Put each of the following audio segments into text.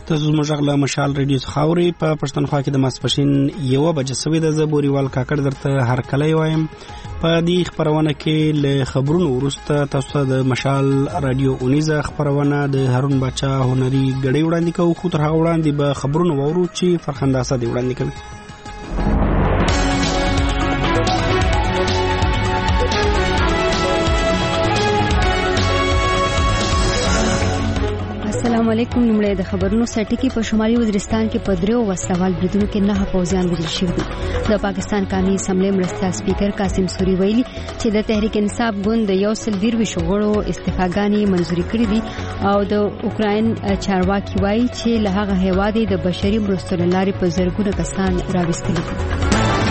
تاسو موږ له مشال ریډیو خاوري په پښتونخوا کې د ماسپښین 1 بجې سوي د زبوريوال کاکړ درته هر کله وایم په دې خبرونه کې له خبرونو وروسته تاسو د مشال رادیو اونیزه خبرونه د هارون بچا هنري غړي وړاندې کوو خو تر هغه وړاندې به خبرونه وورو چې فرخنداسه دی وړاندې کوي. السلام علیکم. لمړی د خبرونو سرټکی په شمالي وزیرستان کې په دریو وسلوال بریدونو کې 9 پوځیان وژل شوي دي. د پاکستان قومي اسمبلی مرستیال سپیکر قاسم سوري ویلي چې د تحریک انصاف ګوند د 122 غړو استعفاګانې منزوري کړې دي او د اوکراین چارواکي وایي چې له هغه هیواد د بشري مرستو لارې په زرګونه کسان راوستلي دي.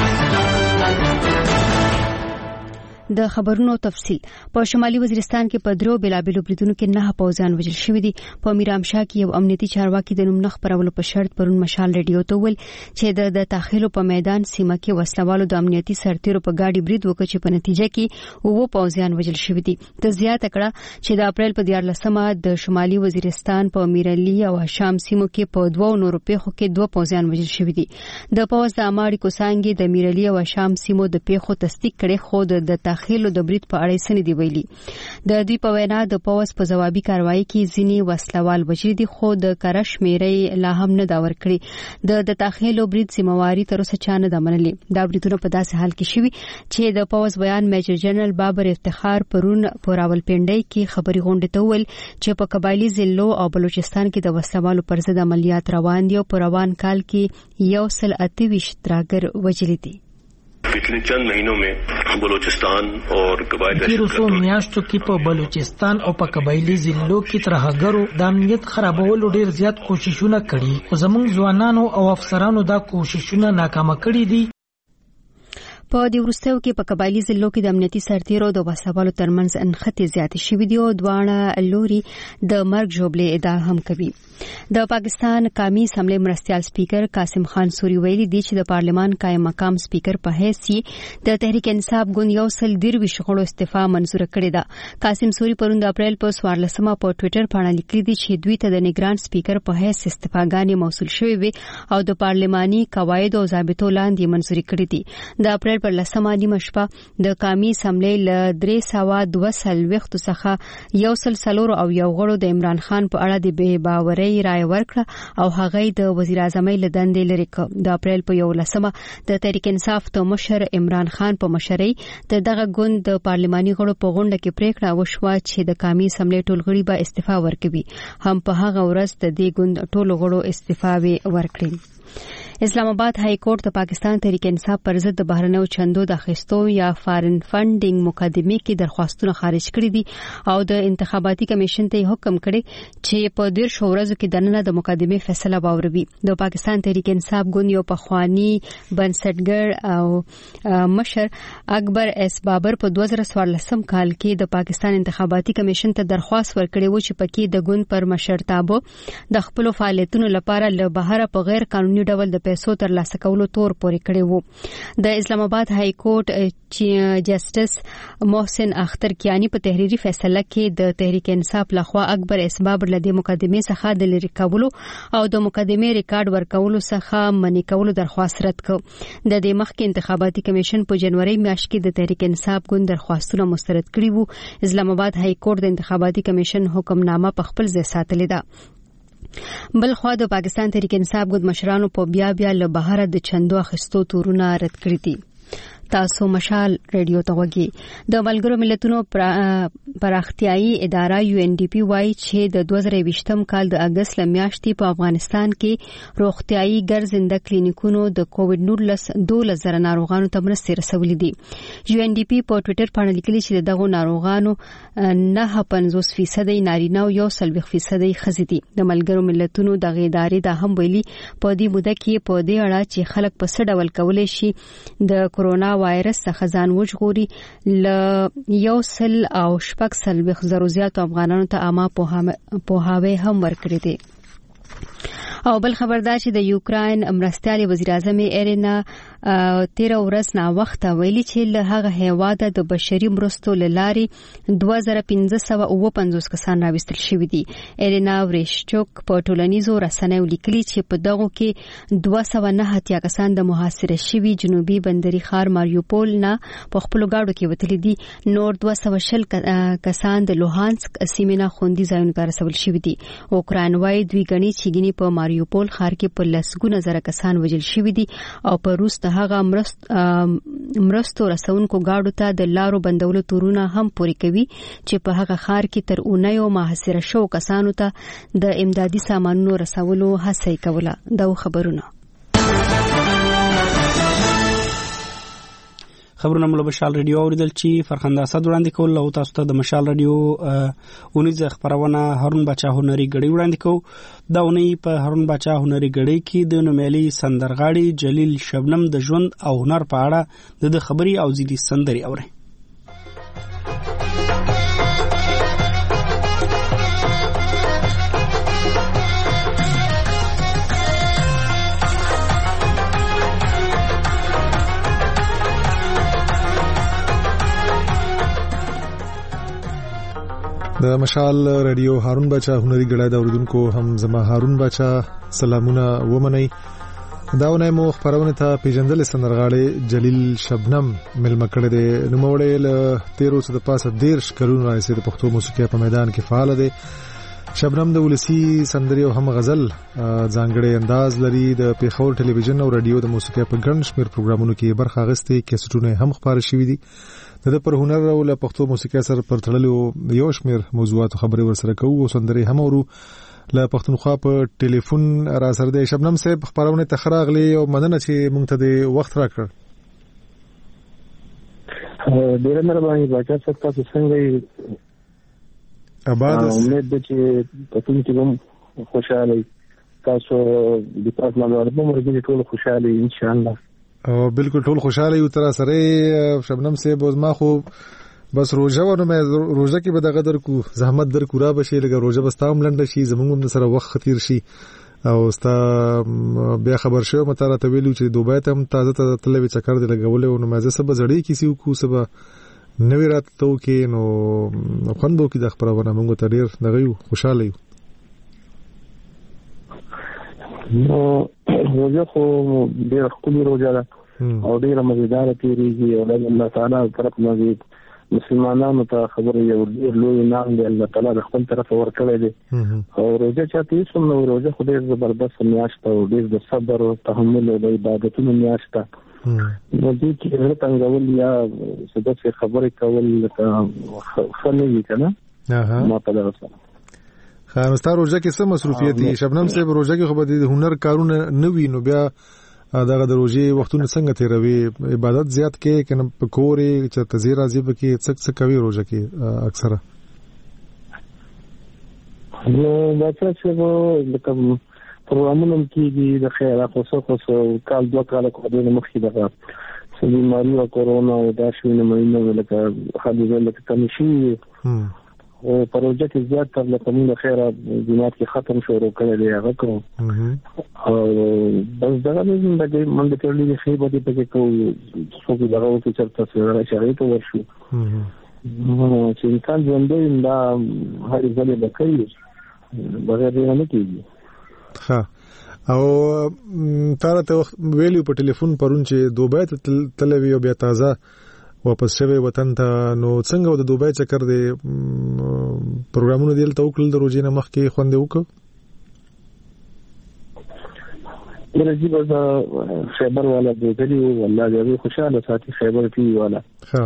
د خبرونو تفصیل په شمالي وزیرستان کې په درو بلابلو بریدونو کې 9 پوځیان وژل شوي دي. په میرامشاه کې یو امنیتي چارواکي د نوم نه خبرولو په شرط پرون مشال ریډیو ته ویل چې د تاخیلو په میدان سیمه کې وسلوالو د امنیتي سرتیرو په گاډي برید وکړ چې په نتیجه کې 9 پوځیان وژل شوي دي. د زیاته کړه چې د اپریل په 14مه د شمالي وزیرستان په میرلی او شام سیمو کې په 2 نورو پیښو کې 2 پوځیان وژل شوي دي. د پوځ د اماړي کوسانګي د میرلی او شام سیمو د پیښو تصدیق کړي خو د خېلو د برید په اړه سن دی ویلي. د دوی په وینا د پوز په جوابي کاروایی کې ځینی وسلوال وژل دي خو د کرش میرې لا هم نه دا ور کړی. د تاخیلو برید سیمواري تر اوسه چانه د منلي. دا بریدونه په داسې حال کې شوي چې د پوز بیان میجر جنرال بابر افتخار پرون په راولپنډي کې خبري غونډه ته ویل چې په قبایلی ضلعو او بلوچستان کې د وسلوالو پر ضد عملیات روان دي او په روان کال کې 128 تراګر وژل دي. पिछले चंद महीनों में बलूचिस्तान और कबायली تیرو میاشتو کې په بلوچستان او په قبایلی ضلعو کې ترهګرو د امنیت خرابولو ډیر زیات کوششونه کړي خو زموږ ځوانانو او افسرانو دا کوششونه ناکامه کړي دي. په دې وروستیو کې په قبایلی ضلعو کې د امنیتي سرتیرو د وسلوالو ترمنځ انخته زیاتې شوې دي او دواړه لوري د مرګ جوړې ادعا هم کوي. د پاکستان قومي اسمبلی مرستیال سپیکر قاسم خان سوري ویلي دی چې د پارلمان قائم مقام سپیکر په حیث د تحریک انصاف ګوند 122 غړو استعفا منزور کړې ده. قاسم سوري پرون د اپریل په 14مه په ټوئیټر باندې لیکلي دي چې دوی ته د نگران سپیکر په حیث استعفاګانې موصول شوې وي او د پارلماني قواعد او ضابطو لاندې منزوري کړې دي. د اپریل پر لسمه نیمه شپه د قومي اسمبلی له 322 څخه 140 او یو غړو د عمران خان په اړه د بې باورۍ رائے ورکړه او هغه د وزیر اعظم له دندې لري کړ. د اپریل په 11مه د تحریک انصاف ته مشر عمران خان په مشرۍ د دغه ګوند د پارلماني غړو په غونډه کې پریکړه وشوه چې د قومي اسمبلی ټول غړي به استعفا ورکوي. هم په هغه ورځ د دې ګوند ټول غړو استعفا ورکړي. اسلام آباد های کورټ د پاکستان تحریک انصاف پر ضد د بهرنیو چندو د اخیستو یا فارن فنډینګ مقدمې کې درخواستونه خارج کړي دي او د انتخاباتي کمیشن ته حکم کړي چې په 10 ورځو کې دننه د مقدمې فیصله واوروي. د پاکستان تحریک انصاف ګوند یو پخوانی بنسټګر او مشر اکبر اس بابر په 2014 کال کې د پاکستان انتخاباتي کمیشن ته درخواست ورکړی و چې پکې د ګوند پر مشرتابه د خپل فعالیتونو لپاره له بهر په غیر قانوني ډول د پیسو تر لاسه کولو تور پورې کړی وو. د اسلام آباد های کورټ جسټس محسن اختر کیانی په تحریری فیصله کې د تحریک انصاف لخوا اکبر اس بابر له دې مقدمې څخه د لری کولو او د مقدمې ریکارډ ورکولو څخه منع کولو درخواست رد کړ. د دې مخکې انتخاباتي کمیشن په جنوري میاشت کې د تحریک انصاف ګوند درخواستونه مسترد کړي وو. اسلام آباد های کورټ د انتخاباتي کمیشن حکمنامه په خپل ځای ساتلې ده. بل خو د پاکستان تحریک انصاف ګوند مشرانو په بیا له بهر د چندو اخیستو تورونه رد کړی دي. تاسو مشال ریډیو ته وګورئ. د ملګرو ملتونو پراختیايي اداره UNDP وايي چې د 2020م کال د اگست میاشتې په افغانستان کې روغتيایي ګرځنده کلینیکونو د کووډ 19 ناروغانو ته مرستې رسولې دي. UNDP په ټوئیټر باندې لیکلي چې دغه ناروغانو 9.50% نارینه او 1% ښځې دي. د ملګرو ملتونو دغه ادارې دا هم ویلي په دې موده کې په دې اړه چې خلک په څه ډول کولای شي د کورونا وایرس څخه ځان وژغوري ل 1.6 زیاتو افغانانو ته عامه پوهاوی هم ورکړي دي. او بل خبردار چې د یوکرين مرستيالي وزیر اعظم ایرینا 13 ورځ نا وخت ویلي چې له هغه هیواده د بشري مرستو لاري 2550 کسان راوستل شوی دي. ایرینا وريشچوک په ټولنیزو رسنیو لیکلي چې په دغه کې 209 کسان د محاصره شوی جنوبي بندري ښار ماریوپول نه په خپل گاډو کې وتلي دي. نور 200 کسان د لوهانسک سیمې نه خوندي ځایونو ته رسول شوی دي. اوکران وايي دوی غني چې ګني په ماریوپول ښار کې په لسګونه زره کسان وژل شوی دي او په روس ته هغه مرستو رسونکو گاډو ته د لارو بندولو تورونه هم پوري کوي چې په هغه ښار کې تر اونیو محاصره شو کسانو ته د امدادي سامانونو رسولو هڅه کوله. دا خبرونه خبرونه مله مشال رادیو اوریدل چې فرخنده اسد وړاندې کول او تاسو ته د مشال رادیو اونیز خبرونه هارون بچا هنري غړي وړاندې کو. دا اونۍ په هارون بچا هنري غړي کې د نومالي سندرغاړي جلیل شبنم د ژوند او هنر په اړه د خبري او زیدي سندري اوري. د مشال رادیو هارون بچا هنري غړای د اوریدونکو هم زما هارون بچا سلامونه ومني. داونه مو خبرونه ته پیژندل سندرغاړي جلیل شبنم ملما کړه د نوموړې له 13 د پاسه 13 کلونو راځي د پښتو موسیقي په میدان کې فعال دي. شبنم د ولسی سندري او هم غزل ځانګړي انداز لري. د پیښور ټلویزیون او رادیو د موسیقي په ګڼ شمېر پروګرامونو کې برخه اخیستې، کیسټونه هم خبرې شوې دي. د پر هنر او له پښتو موسیقي سره پر تړلو یو شمېر موضوعات خبرې ورسره کوو او سندري هم ورو له پښتونخوا په ټلیفون را سره د شبنم صاحب خبرونه تخراغلي او مننه چې مونږ ته د وخت راکړ. ډیر مهرباني بچا صاحب، تاسو څنګه آباد امید ده چې تاسو ته هم خوشاله تاسو د تاسو نه ورته مرګ ټول خوشاله ان شاء الله. او بالکل ټول خوشاله یو تر سره شبنم صاحب. ما خو بس روزه ونه مې روزه کې به دغه در کو زحمت در کو را بشي لګه روزه بس تام لنډ شي زمونږ سره وخت خطیر شي او ستا بیا خبر شو مته راته ویلو چې دوبه ته هم تازه تلوي چکر دی لګولې او نو مزه سبا زړی کیسیو کو سبا نوې راتلو کې نو خوندو کې د خبرونه موږ ته ډیر دغه یو خوشاله یو. نو روزه خو ډیر خولي روزه ده او ډیر مزیدار تیریږي او الله تعالی طرف نه مسلمانانو ته خبره یو ډیر لوی نام دی الله تعالی د خپل طرف ورکړی دی او روزه چاته یې څومره روزه خو ډیر زبردست میاشت او ډیر د صبر او تحمل او د عبادتونو میاشت ده. نو دې کې څنګه یا څه خبره کول خلنی کنه ما په دغه سره خامستا روزه کې څه مصروفیت دي شبنم صاحب؟ روزه کې خو به د هنر کارونه نه وي نو بیا دغه د روزي وختونه څنګه تیروي؟ عبادت زیات کې کنه پکورې چې تزیر راځي به کې څه کوي روزه کې اکثره؟ نو دا څه لکه پروګرامونه کېږي د خیر خصوصا کال دوه کال کوډه مخکې دغه بیماری او کورونا او دا شوینه مینه لکه خالي لکه کم شي او پروژه کې زیات تر لکه موږ خیره جماعت کې ختم شروع کړی دی هغه کو او بس دا نه زندګي منډه کړلې دی خې به دې پکې کو څو دغه او چې تاسو راځي ته ورشو چې انسان ژوندې دا هرې ځلې بکوي بغیر دې نه کېږي. ها او تاره ته ویلو په ټلیفون پرون چې دوبه تلوي او بیا تازه واپس شوی وطن ته نو څنګه د دوبه چکر دی پروګرامونه دی ته وکړل د روزینه مخ کې خوندې وکړه؟ درځي به خیبر والا دی والله دې خوشاله ساتي خیبر کې والا ها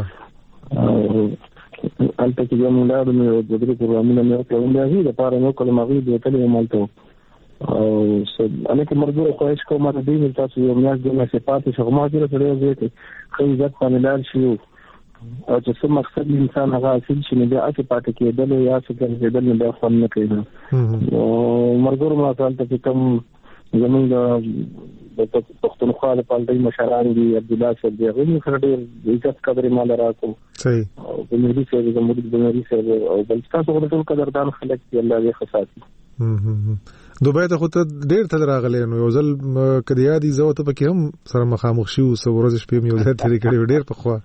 البته چې موږ لاړو نو د دې پروګرامونه مې وکړل دا د پاره نو کله مغرب دی ته مالته او انا کې مرګ خوښ کوم ما دې تاسو یو میاش د صفات شغما کې سره یو ځای خو عزت پانلار شي او چې څه مقصد انسان هغه اصل شي نه بیا چې پاتې کېدل یا څه کېدل نه بیا فن نه کوي. او مرګ ما ته کوم زمونږ د پښتونخوا د پالټي مشران دي عبد الله صاحب دی هغه سره ډېر عزت قدر مال راکو صحیح او د ملي سره د ملي د ملي سره او بل تاسو ټول قدردان خلک دی الله دې خاصاتي دوبه ته خو ته ډیر تل راغلی نو یو ځل کدی یادي زو ته پکې هم سره مخامخ شو سو ورځ شپې مې یو ځای ترې کړې ډیر په خوا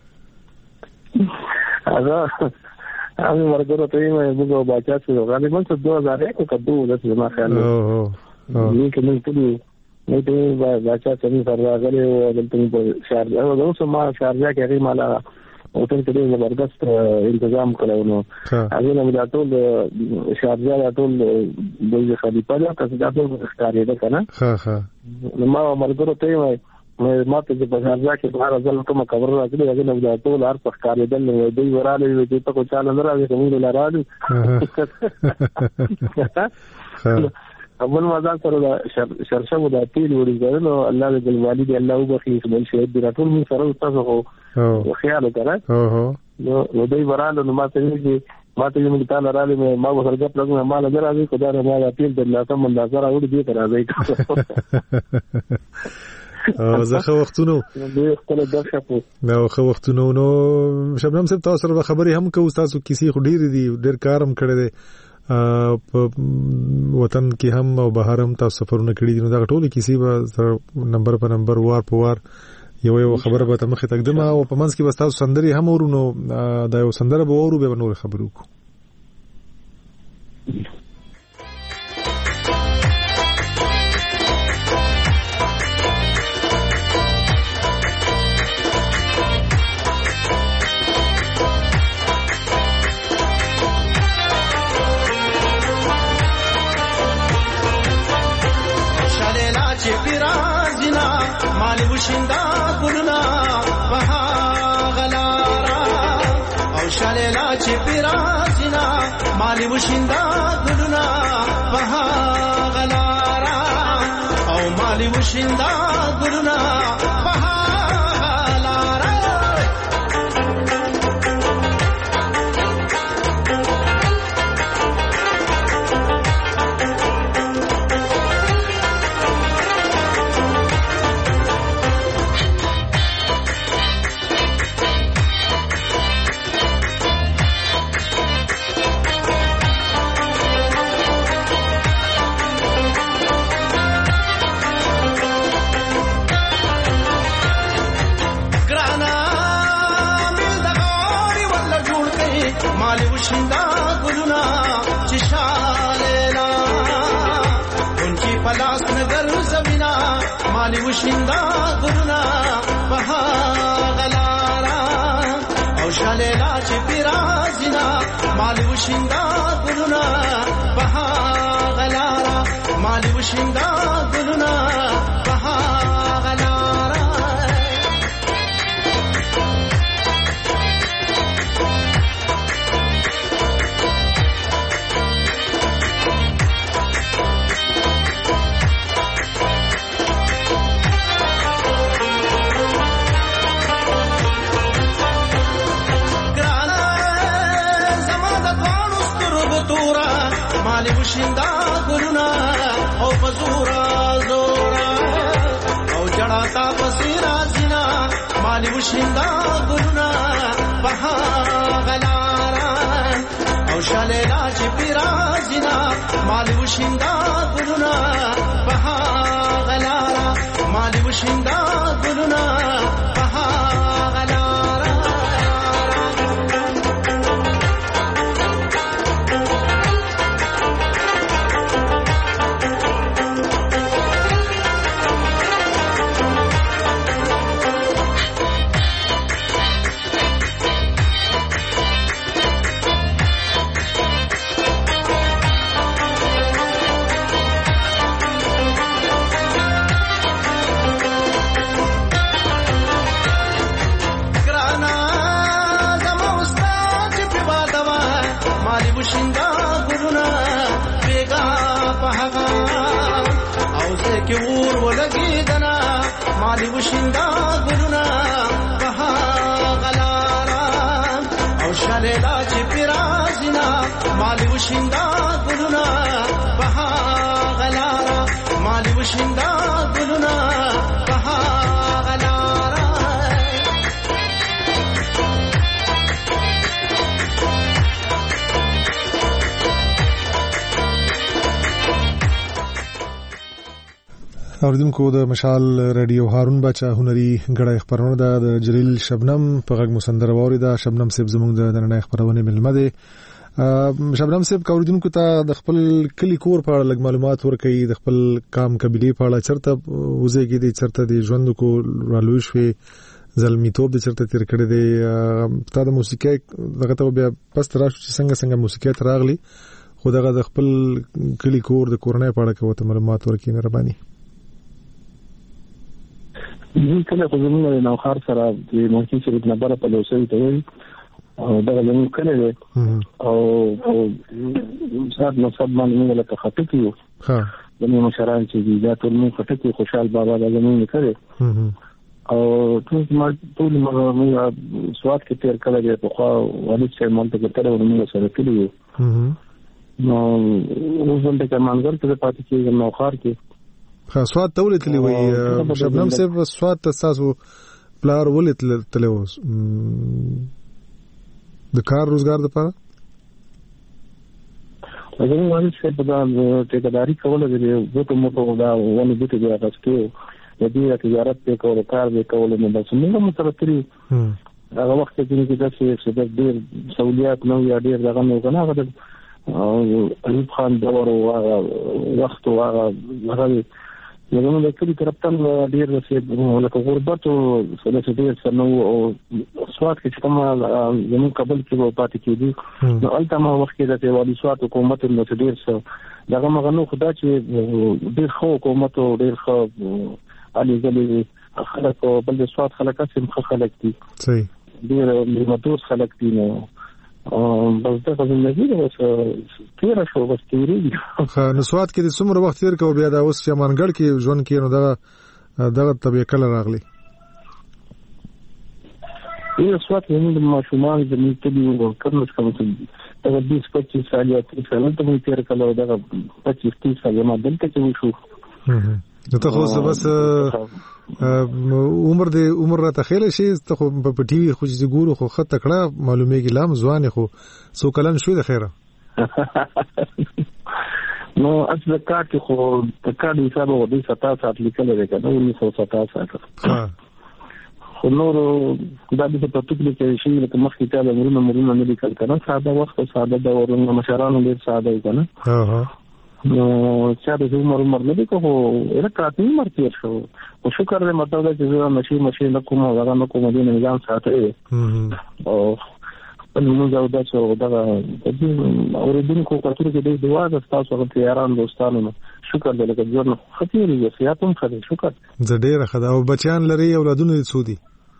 هغه مرګره ته یې موږ باچا څه غالبا 2001 کو کدو د ما خیال نو کې موږ ټول نو ته باچا څنګه سره راغلی او دلته په شارجه او اوس ما شارجه کې هغه مالا اوتن کې زبردست تنظیم کړو نو هغه نو دا ټول شارجه دا ټول د خلیفہ دا تاسو ټول ښکارې ده کنه ها نو ما مرګره ته یې ما ته په شارجه کې بهر ځل کوم خبر راځي هغه نو دا ټول هر څه ښکارې ده نو دوی وراله وي ته کو چاله نه راځي کوم لارالو اول مازال سره شرشه مو د تیل وړي نو الله دې والد الله وبخي بل شي د راټول من سره تاسو خو خیال وکړه نو دوی ورانه نو ما ته یې تعالی راځي ما ورګه پلان ما نه راځي خدای نه ما تیل د الله سم اندازه راوړي دې راځي زخه وختونو نو خو وختونو نو شبنم صاحب تاسو سره خبري هم کوو تاسو کیسې خو ډیر کارم کړی دی په وطن کې هم او بهر هم تاسو سفرونه کړی دي نو دا ټول کیسې به نمبر په نمبر وار په وار یو خبره به ته مخې تقدم او په منځ کې به تاسو سندري هم ورونو دا یو سندره به ورو به نور خبرو کو وشندا ګلنا وها غلارا او شالیلا چې پیرازینا مالی وشندا ګلنا وها غلارا او مالی وشندا ګلنا وها وشندا ګلنا چې شالیلا اونچی پلاس نګر زمینا مالی وشندا ګلنا وها غلارا او شالیلا چې پیرازینا مالی وشندا ګلنا وها غلارا مالی وشندا ګلنا وها غلارا مالی وشندا ګلنا او پزورا زورا او جڑا تا پسیرا زینا مالی وشندا ګلنا بها غلارا او شالیلا چې پیرا زینا مالی وشندا ګلنا بها غلارا مالی وشندا ګلنا بها غلارا وشندا ګلنا بیگا پهغا او ځکه ور ولګیدنا مالی وشندا ګلنا بها غلارا او شالیلا چې پیرازینا مالی وشندا ګلنا بها غلارا مالی وشندا ګلنا بها غلارا اوریدونکو د مشال رادیو هارون بچا هنري غړای خبرونه د جلیل شبنم په غږ مسندر ووري دا شبنم سیب زموږ د نړۍ خبرونه ملمه دي. شبنم سیب اوریدونکو ته د خپل کلی کور په اړه لږ معلومات ورکړي، د خپل کام قبيله په اړه چرته وزيږي دي، چرته د ژوند کو رالوي شوي زلمیتوب د چرته تیر کړی دی. تا د موسیقي دغه ته بیا پس تراشو چې څنګه موسیقي تراغلی خو دغه د خپل کلی کور د کورنۍ په اړه کوته معلومات ورکړي مهرباني. دې کله خو زموږ نه خار سره د موسیقي شریک نه بره په لوسوي ته وي او دا زموږ کله دی او صاحب نو صاحب باندې موږ له تخطیو ها د مشران چې دا ټول موږ خټکی خوشحال بابا د زموږ کړي او ټول موږ سواد کې تیر کړل دی په خو والد چې مونږ ته کړه ورنه سره کړیو نو وزن د کمانګر ته پاتې کېږي نو خار کې سواد تولې تلې وي شبنم سیب سواد تاسو پلار ولې تلې وس د کار روزګار لپاره زموږ والد چې په دا ټیکداري کوله دی وته موټو دا ونه دې ته راځي د دې تجارت په کول کار به کول نو بس موږ مترتري هغه وخت کې چې دا چې ډېر سہولیات نو یا ډېر دغه نو کنه هغه ایوب خان دور او وخت او هغه زموږ د کلی طرفتن ډېر رسید لکه غربت او ډېر سنو او سواد کې چې کوم زموږ قبل کې و پاتې کېدي نو الته ما وخت کې د والي سواد حکومت نو ډېر څه دغه مغنو خدا چې ډېر خو حکومت او ډېر خو علي ځلې خلک او بل د سواد خلک هم خلک دي صحیح ډېر متوس خلک دي نو بس دا څنګه دی اوس تیر شو بس تیری نو سواد کې د څومره وخت تیر کو بیا دا اوس چې مانګړ کې ژوند کې نو دغه طبيعه کله راغلی یو سواد کې موږ ماشومان د میتلی او کړنس کوم څه دا 20-25 سال یا 30 سال ته موږ تیر کړو دا 25-30 سال ما دلته کې وشو نو ته خو بس عمر را تخیل شي ته خو په ټي وي خو چې ګورو خو خط تکړه معلومیږي لام ځوان خو سو کلن شو د خیره نو اصل کار کې خو د کار حساب او د 17 ساعت لیکل دی کنه 1917 ساعت خو نور دا د په ټکو کې شي چې مخکې ته د مرونه نه لیکل کنه ساده وخت ساده د ورونو مشرانو ډیر ساده کنه نو چې د عمر نه دی کوو رکعت نه مرتیر شو او شکر دې مطلب دا چې زه ماشي نه کوم هغه نه کوم دې نظام ساتي او موږ دا چې دا اوریدونکو کتر کې د دعا د تاسو غوښتنه یاران دوستانو شکر دې لکه ځور خطیر یې سیاتم خدای شکر زه ډېر خدای او بچیان لري اولادونه سودي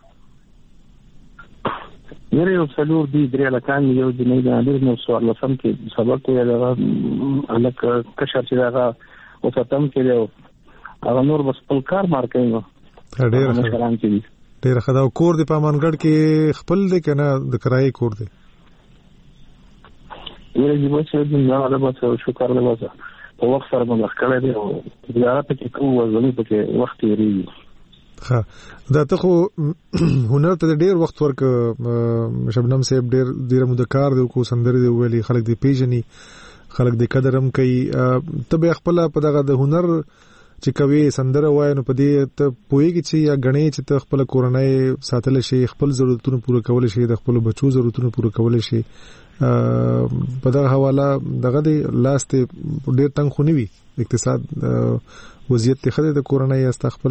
یره یو څلور دی درې لکان یو د نه د نو سوال لسم کې سبق یې دا الک کشر چې دا او ختم کړو هغه نور بس خپل کار مار کوي ډېر خدای کور د پامانګړ کې خپل د کنه د کرای کور دی یره دې مو چې د نه له بس شکر له بس په وخت سره موږ کړل دی او زیارت کې کوو ځنی په وخت یې ها دا ته خو هنر ته ډیر وخت ورک شبنم صاحب ډیر مدکار دی کو سندري دی ویلي خلک دی پیژني خلک دی قدرم کوي ته به خپل په دغه د هنر چې کوي سندره وای نو په دې ته پويږي چې یا غني چې ته خپل کورنۍ ساتل شي خپل ضرورتونه پوره کول شي د خپل بچو ضرورتونه پوره کول شي په دغه حواله دغه دی لاست ډیر تنگ خونی وي اقتصاد وضعیت ته خدای د کورنۍ استخپل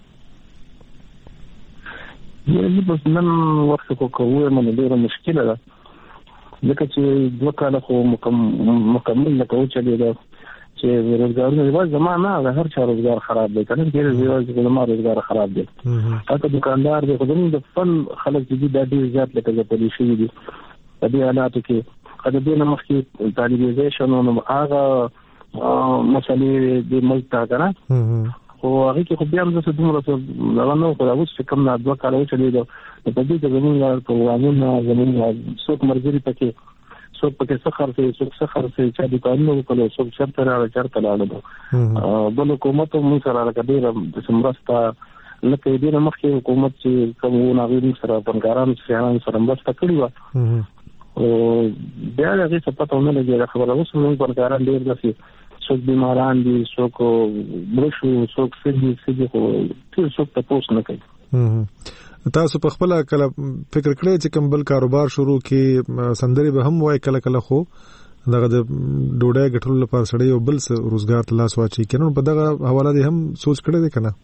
یی په نن وخت کو کوه مې ډیره مشکله ده لکه چې دوه کاله خو مکمل نه کوي چې دا چې روزګارونه د زمانه هر چا روزګار خراب دی کنه ډیر زمانه روزګار خراب دی هغه دکاندار دی خو د فن خلک دي د ډیر زیات لکه د پولیسي دي په دې حالاتو کې کله دې نه مخکې طالبایزیشن او هغه مسلې د ملک تا کنه او هغه کې خو بیا هم څه دومره څه نو خو اوس چې کوم نه دوه کال وچلې ده په دې کې زمونږ پروګرامونه زمونږ څوک مرګري پکې څوک پکې سخر سي څوک سخر سي چې د قانون په څوک چرته راځي بل حکومت هم سره راکړي د سمرستا لکه دې مخکې حکومت چې کوم ناغوي سره پنګاران سره مرسته کړې و او بیا هغه څه پته نه لګي خبره اوس موږ پنګاران ډېر داسې څوک بیماران دي څوک برشو څوک سږي خو څوک تاسو نه کوي. تاسو په خپل کله فکر کړی چې کوم بل کاروبار شروع کې سندري به هم وای کله کله خو دغه د ډوډۍ ګټلو لپاره سړی یو بل څه روزګار ته لاس واچي کنه په دغه حواله دې هم سوچ کړی دی کنه؟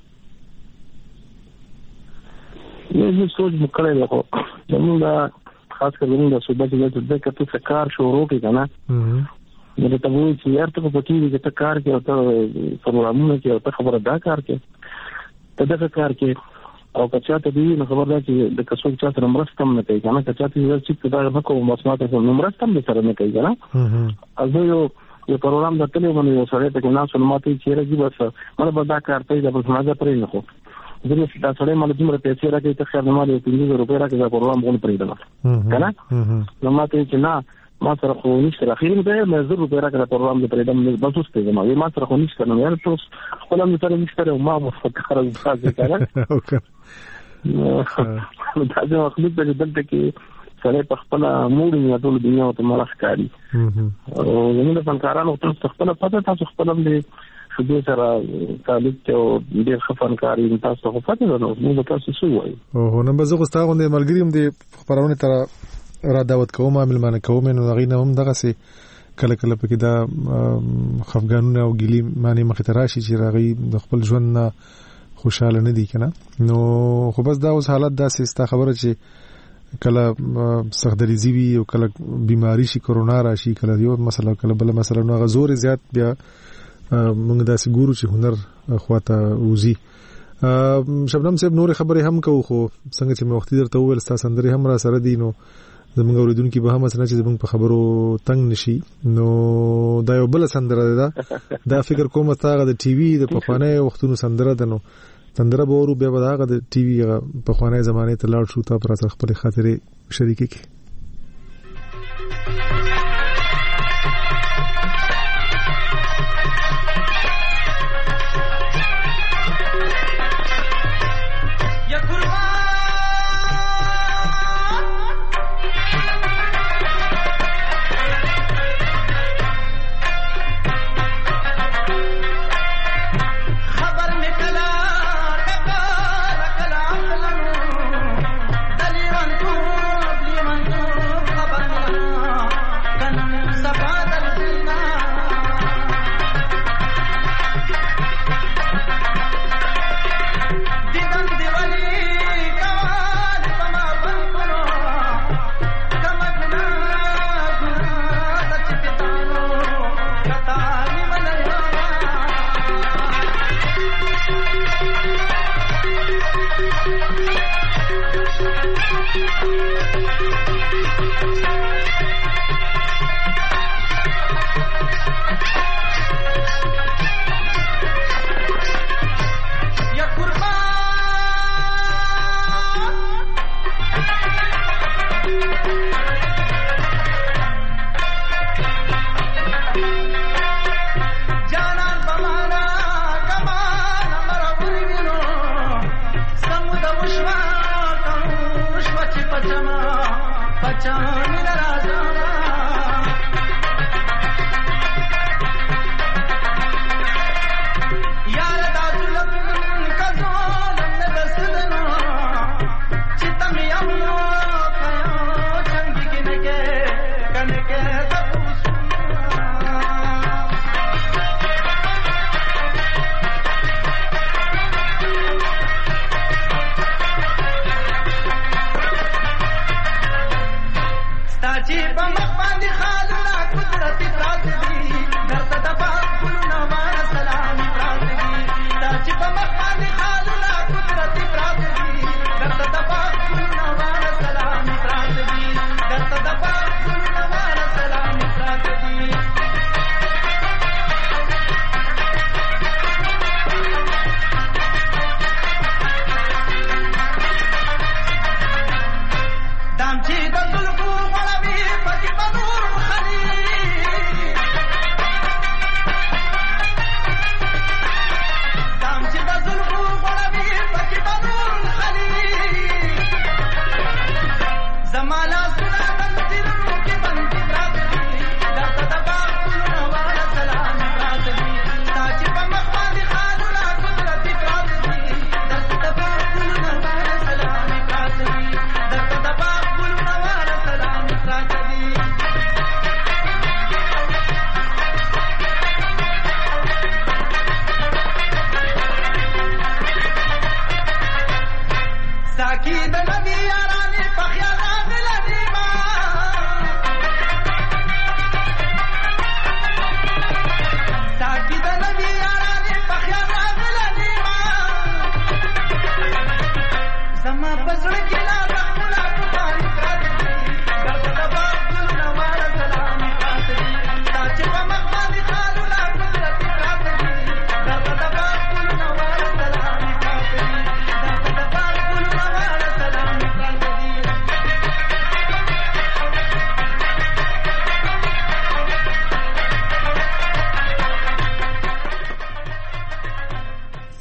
یو سوچ وکړی دی خو زموږ خاص کر زموږ د صوبې د کته کار شروع کې کنه نو ته وایي چې یار ته په کې چې کار کې او ته پروګرامونه کې او ته خبره دا کار کې ته دا کار کې او کچا ته دی نو خبر ده چې د کڅوړ چا سره مرستم نه کوي کنه کچا ته چې دا نه کوم مسمات سره مرستم نه سره نه کوي کنه ازو یو پروګرام د تلې باندې یو سره ته نه سنماتي چیرې دی بس مله بدا کارته د په سماجه پرې نه خو زه دا سره مله دومره پیسې راکې ته خیر نه مالې 3000 روپۍ راکې دا پروګرام غوړ پرې ده کنه نو ماته چې نه ما سره خو نشته اخیری به مې 1000 روپۍ راکې دا پروګرام دې پرې ده بس اوسته ما سره خو نشته نو یار تاسو خپل هم سره نشته او ما مفکر راځي کنه دا چې مخلوق د دلته کې سره په خپل موډ نه ټول دنیا ته مرخ کاری او زموږ فنکارانو ته خپل پته تاسو خپل هم دې شوبې سره تعلق ته ډېر خفنکاری تاسو خو پته نه نو تاسو څه وایي او نن به زه خو تاسو غوندې ملګری هم دې خبرونه تر را دعوت کوم ملمانه کوم نو غینه هم دغه سي کله کله پکې دا خفګانونه او ګلی معنی مخ ته راشي چې راغي د خپل ژوند خوشاله نه دي کنه نو خو بس دا اوس حالت داسې ستا خبره چې کله سختدریزي وي او کله بیماری شي کرونا راشي کله یو مسله کله بل مسله نو غزور زیات بیا موږ داسې ګورو چې هنر خواته وزي. شبنم صاحب نور خبره هم کوو خو څنګه چې وخت درته وویل تاسو اندري هم را سره دي نو زموږ اوریدونکو به هم اسنه چې زموږ په خبرو تنگ نشي نو دا یو بل سندره ده دا فکر کوم تاغه د ټي وي د پخواني وختونو سندره ده نو سندره به ورو بیا داغه د ټي وي پخواني زمانه ته لاړ شو ته پر سره خپل خاطره شریکه کی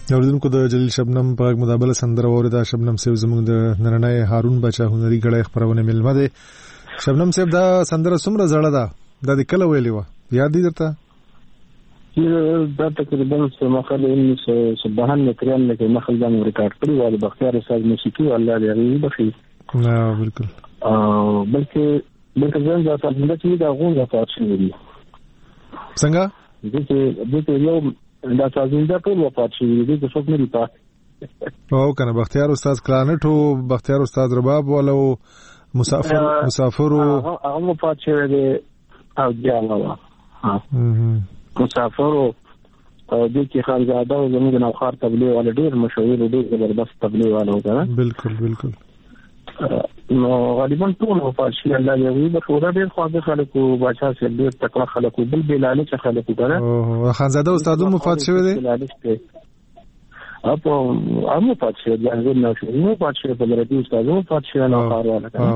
اوریدونکو د جلیل شبنم په مدابله سندره اوریدا. شبنم صاحب زموږ د نننۍ هارون بچا هنري غړی خبرونه ملمه ده. شبنم صاحب دا سندره څومره زړه ده؟ دا د کله ویلې و؟ یاد دي درته؟ دا تقریبا مخال 1993 کې مخال دا ریکارډ کړی و د بختیار استاد موسیقي الله دې یې بخي. بالکل. بلکې ځان دا څنګه چې دا غونډه پاتې دي څنګه دغه یو دا څنګه ټول وفات شي دي چې څوک نه دی پات او کنه بختیار استاد کلانټ او بختیار استاد رباب ولو مسافر هغه وفات شوی دی او جاله مسافر او د کی خانزاده او زموږ نوخار تبلیغ ول ډیر مشهور ډیر زبردست تبلیغ والو کنه. بالکل نو غالبا ټول وفات شي الله دې وي. په ټول ډیر خواږه خلکو بادشاہ سره ډیر تکړه خلکو بل بلال چې خلکو کنه. او خانزاده استاد وفات شوی دی. اپو امو وفات شوی دی. نو وفات شوی په لري استاد وفات شوی نو خار والا کنه.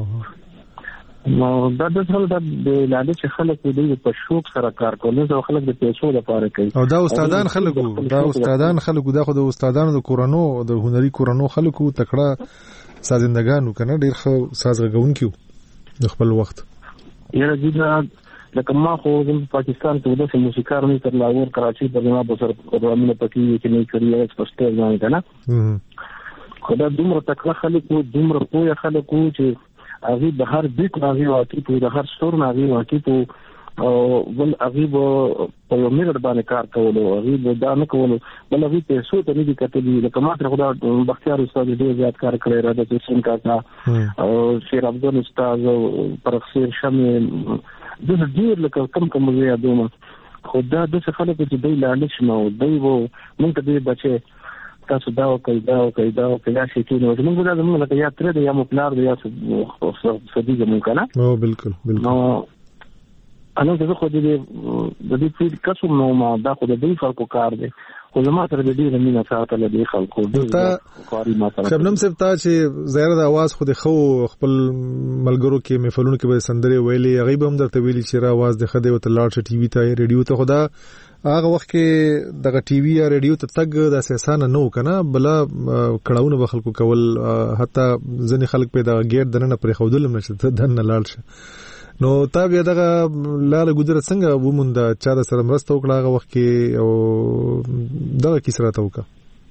نو دا د ټول د بلال چې خلکو دې په شوق سره کار کوي. نو خلک د پیسو لپاره کوي. او دا استادان خلکو دا خو د استادانو د کورونو د هنري کورونو خلکو تکړه سازندگانو کنه ډیر ښه ساز غونکیو د خپل وخت. یره جدا لکه ما خو د پاکستان ته د موسیقار نه تر لاهور کراچي په جنا بسر پروګرامونه پکې چې نه کړی ایکسپرټ نه کنه. خدای دومره تکړه خلکو دومره پوهه خلکو چې هغه د هر بیت راغي واقعي په هر ستور راغي واقعي په او ول هغه په یو میرډ باندې کار کولو هغه دا نه کولو بل هغه په څو ته دي کتلې لکه ما تر خدای بختیار استاد دې زیات کار کړی را د حسین کاکا او شیر عبدل استاد پرخسیر شمه د ډیر لکه کم یادونه خدای د څه خلکو چې دوی لاندې شنو دوی وو مونږ ته دې بچي تاسو دا او کیدا شي کې نو موږ دا موږ ته یا تر دې یا مپلار دې یا سدي زموږ کنه. او بالکل نو انا زه خو دې فیل کسم نو ما دا خو دې فرق کار دی خو زما تر دې زمينه ساتل دې خلکو دې کاری ما سره. شبنم صاحب ته چې زهره د आवाज خو د خو خپل ملګرو کې محفلونو کې به سندره ویلي غیب هم درته ویلي چې را आवाज د خدای وته لاړ ټي وي ته ریډیو ته خدا هغه وخت کې دغه ټي وي یا ریډیو ته تګ د اساسانه نو کنه بلا کړهونه به خلکو کول حتی ځنې خلک پیدا ګیر دنه پرې خودل نشته دنه لاړ شه. نو تا بیا دغه لاله ګذر څنګه ومونږ چا سره مرسته وکړه هغه وخت کې او دغه کیسه راته وکړه.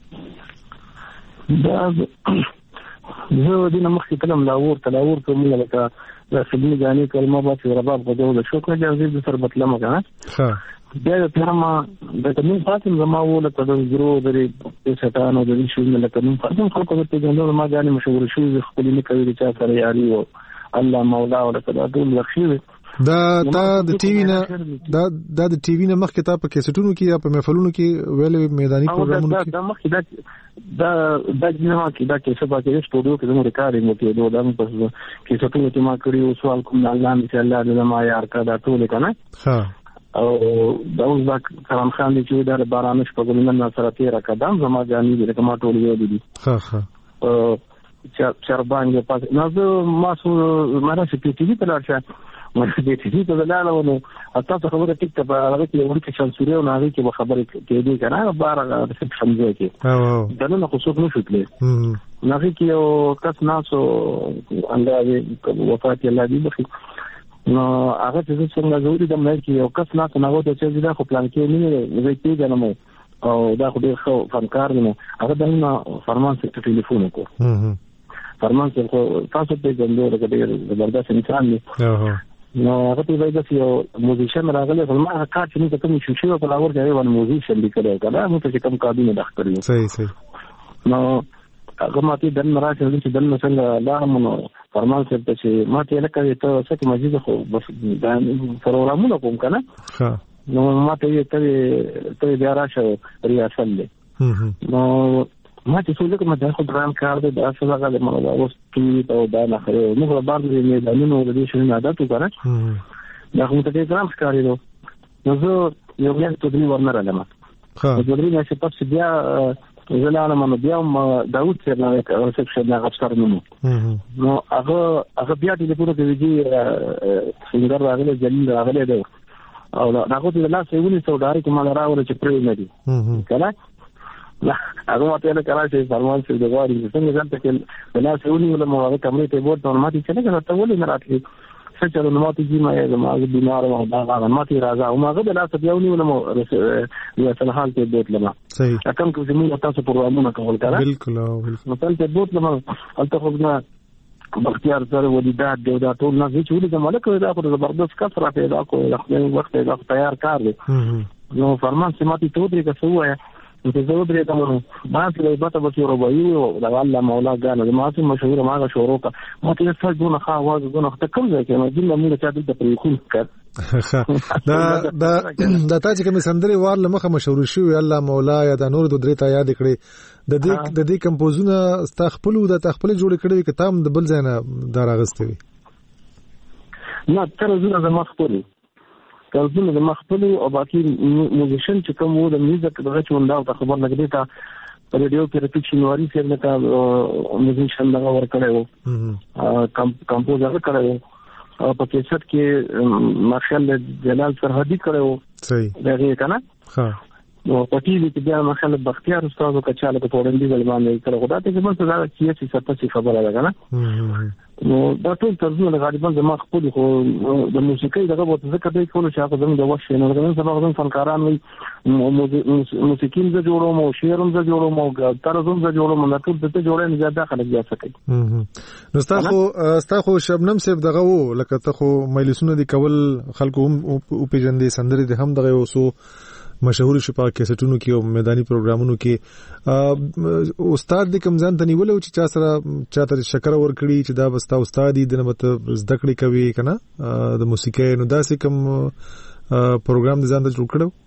دا زه دینه مخکې کلم لاور کوم لکه د خدمت غاني کلمه با چې رباب غوډو د شکر جازي د سر بتلمه کنه. ها بیا ترما د تمن فاطم زما وله کډو زرو درې سټانو د شي نه لکه نن فاطم خلکو ته ګندو ما غاني مشهور شي خپل نه کوي چې سره یاري او الله مولا ولکه ټول لخي دا د ټي وي نه دا د ټي وي نه مخکې تا په کیسټونو کې یا په محفلونو کې ویلې میداني پروګرامونو کې دا مخکې دا جنما کې دا کیسه په کې سټوډیو کې زموږ ریکارډینګ کې دوه دمو په کیسټونو کې ما کړی او سوال کوم الله دې الله دې ما یار کا دا ټول کنه. ها او دا اوس دا کرام خان دې چې دا بارانش په ګلن سره تیر کډم زما ځاني دې کومه ټول یو دي. ها چربانګه پات نو ما سو ماره چې پی ټي وی ته راشه ما چې پی ټي وی ته لاله ونه تاسو خبره ټیک ته هغه کې ورته شانسوري او هغه کې خبره کې دي کنه بار ریسپشن دی کې دا نه خو څوک نه شوتله هغه کې یو کس ناسو الله دې وفات الله دې بخي نو هغه چې څنګه زوري د مې کې یو کس ناسو هغه ته چې دا خو پلان کې نه زه کې جنمو او دا خو ډېر ښه فنکار دی نو هغه دنه فرمان څخه ټلیفون وکړ. فرمان څخه تاسو ته ګندو ډېر زبردست انسان دی. نو هغه ته وایي چې یو موزیشن راغلی خو ما هغه کار چې نه کوم شو په لاور کې یو موزیشن لیکلی کړه نو ته کوم کابینه داخ کړی. صحیح نو هغه ماته دن راځي چې دن څنګه لا مونږ فرمان څخه چې ماته لکه ته څه مزید خو بس دا پروګرامونه کوم کنه. نو ماته یې ته بیا راشه ریاست دی. نو ما چې څه کوم دا خو ګرام کار دی دا څه هغه ما اوس ټیټ او دا نه خره نو په باندې نه دا نو د دې شنو عادت وکړه دا کوم ته ګرام ښکاري نو زه یو بیا ته دی ورنه راځم. خو د دې نه چې پس بیا زلاله ما بیا داوود سره نه ریسپشن نه غوښتل نو هغه بیا دې په دې کې څنګه راغله جلیل راغله دی او هغه د لاس یې ونی څو ډاري کومه راوړل چې پرې نه دي کنه. هغه ماته له کړه چې فرمان څه د غواړي څنګه ځان ته کې بلا سونی ولا مو هغه کمرې ته بوت نو ماته چې نه ته ولې نه راتلی څه چلو نو ماته چې ما بیمار او دا ماته راځه او ما غو بلا سبيونی ولا مو یا څنګه حال ته بوت لما صحیح کوم چې موږ تاسو پروګرامونه کول کړه بالکل نو ته بوت لما الته خو نه بختیار سره ودیدات دی دا ټول نه چې ولې د ملک دا په زبردست کثره پیدا کوي خپل وخت دا تیار کار دی نو فرمان سماتي ته دې که څه وایي ته زه درې کوم ما چې له بته بچو روبایو دا الله مولا غانا ما چې مشهور ما شروع کا ما ته څه جون خا आवाज جون خ ته کوم ځای کې نو دله موږ چا دې په خو کړ دا تا چې کوم سندري وار لمخه مشهور شو الله مولا یا دا نور د درې تا یاد کړي د دې کمپوزونه استخپلو د تخپل جوړ کړي کتاب د بل ځای نه دراغستوي نه تر زونه د مخپل کله د مخپل او باقي موزیشن چې کوم وو د میوزیک دغه چوندا او خبر لګیدي تا په ریډیو کې رپیټ شنواري سره نه کا موزیشن دغه ور کړو کمپوزر کړو او په کیسټ کې ماشال جلال سرحدي کړو صحیح دغه کنه ها نو په ټي وي کې بیا ماشال بختیار استادو کچاله په وړاندې ځلمانه کړو خدای ته کوم څه دا چې څه خبره ده کنه نو دا ټول ترجمه غالبا زما خپل خو د موسیقۍ دغه وته ځکه دوی کول چې هغه زموږ د وښ نه غوښنه سبا غوښنه فنکاران وي موسیقین زه جوړوم او شعرم زه جوړوم او طرزم زه جوړوم نو ټول د ته جوړې نه زیاده خلک بیا سکي نو تاسو شبنم صاحب دغه وو لکه ته خو مجلسونه دي کول خلکو هم او پیجندې سندري دي هم دغه وسو مشهور شو په کیسټونو کې او میداني پروګرامونو کې استاد د کوم ځان ته نیول او چې چا سره چاته شکر ور کړی چې دا بستا استاد دي د مت زده کړې کوي کنه د موسیقۍ نو داسې کوم پروګرام د ځان ته جوړ کړو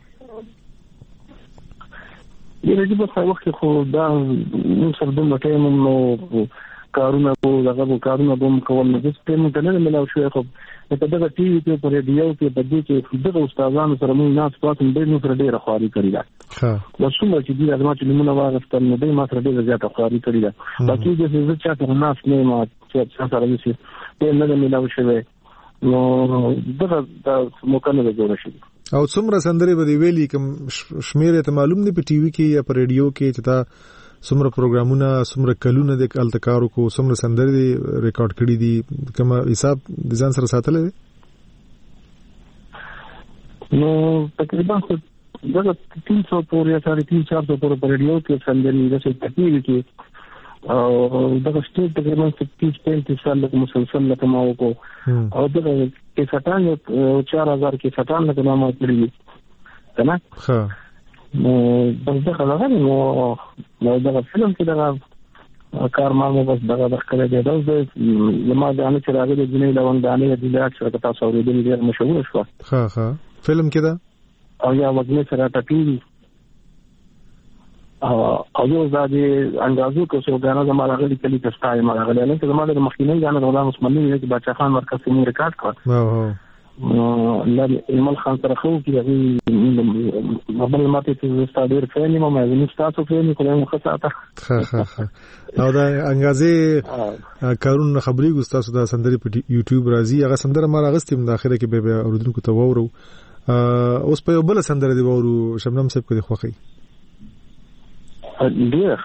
یره په وخت خو دا نو سره د مټې نو کارونه کو دغه کارونه کوم کول نه د سپین ته نه ملاو شو خو په دغه ټي وي کې په ریډیو کې په دې کې دغه استادانو سره موږ ناس پاتم ډېر نو سره ډېر خواري کړی دا ها وسومه چې دې ادمه چې موږ واغستل نو دې ما سره ډېر زیاته خواري کړی دا باقي د څه چې تاسو ناس نه ما چې سره نشي په نه ملاو شوی نو دغه د موکنه جوړ شي او څومره سندري به دی ویلي کوم شمیره ته معلوم دی په ټي وي کې یا په ریډیو کې چې تا څومره پروګرامونه څومره کلونه د التکارو کو څومره سندري ریکارډ کړي دي کوم حساب د ځان سره ساتل دي نو تقریبا دغه 300 پورې 350 پورې په ریډیو کې سندري د څه تکلیف کې او دغه سټیټ تقریبا 30-35 سال له مسلسل لکه ما وکړو او دغه کې 4000 کې 50 لکه ما کړی کنه ها نو دغه خبره نو دغه فلم کې دغه کار ما مو بس دغه کړی دی دا زما د ان چې راغلی د جنې لون دانه د لاک سره تاسو اوریدل ډیر مشهور شو ها فلم کې دا او یا وګړي سره ټاپی او یو ځای انګازو کې څو غاڼه زما راغلي کلی تستای ما راغلي نه زما د مخکینی غاڼه غلام عثماني نه چې بچا خان مرکز کې مو ریکارډ کړ لر ایمل خان سره خو کې مبل ماته چې ستادر فین ما مې نستاسو فین کوم خاصه او دا انګازې کارون خبري ګستاسو دا سندري په یوټیوب راځي هغه سندره ما راغستم د اخره کې به اوردونکو ته وورو اوس په بل سندره دی وورو شبنم صاحب کې خوخي ډیر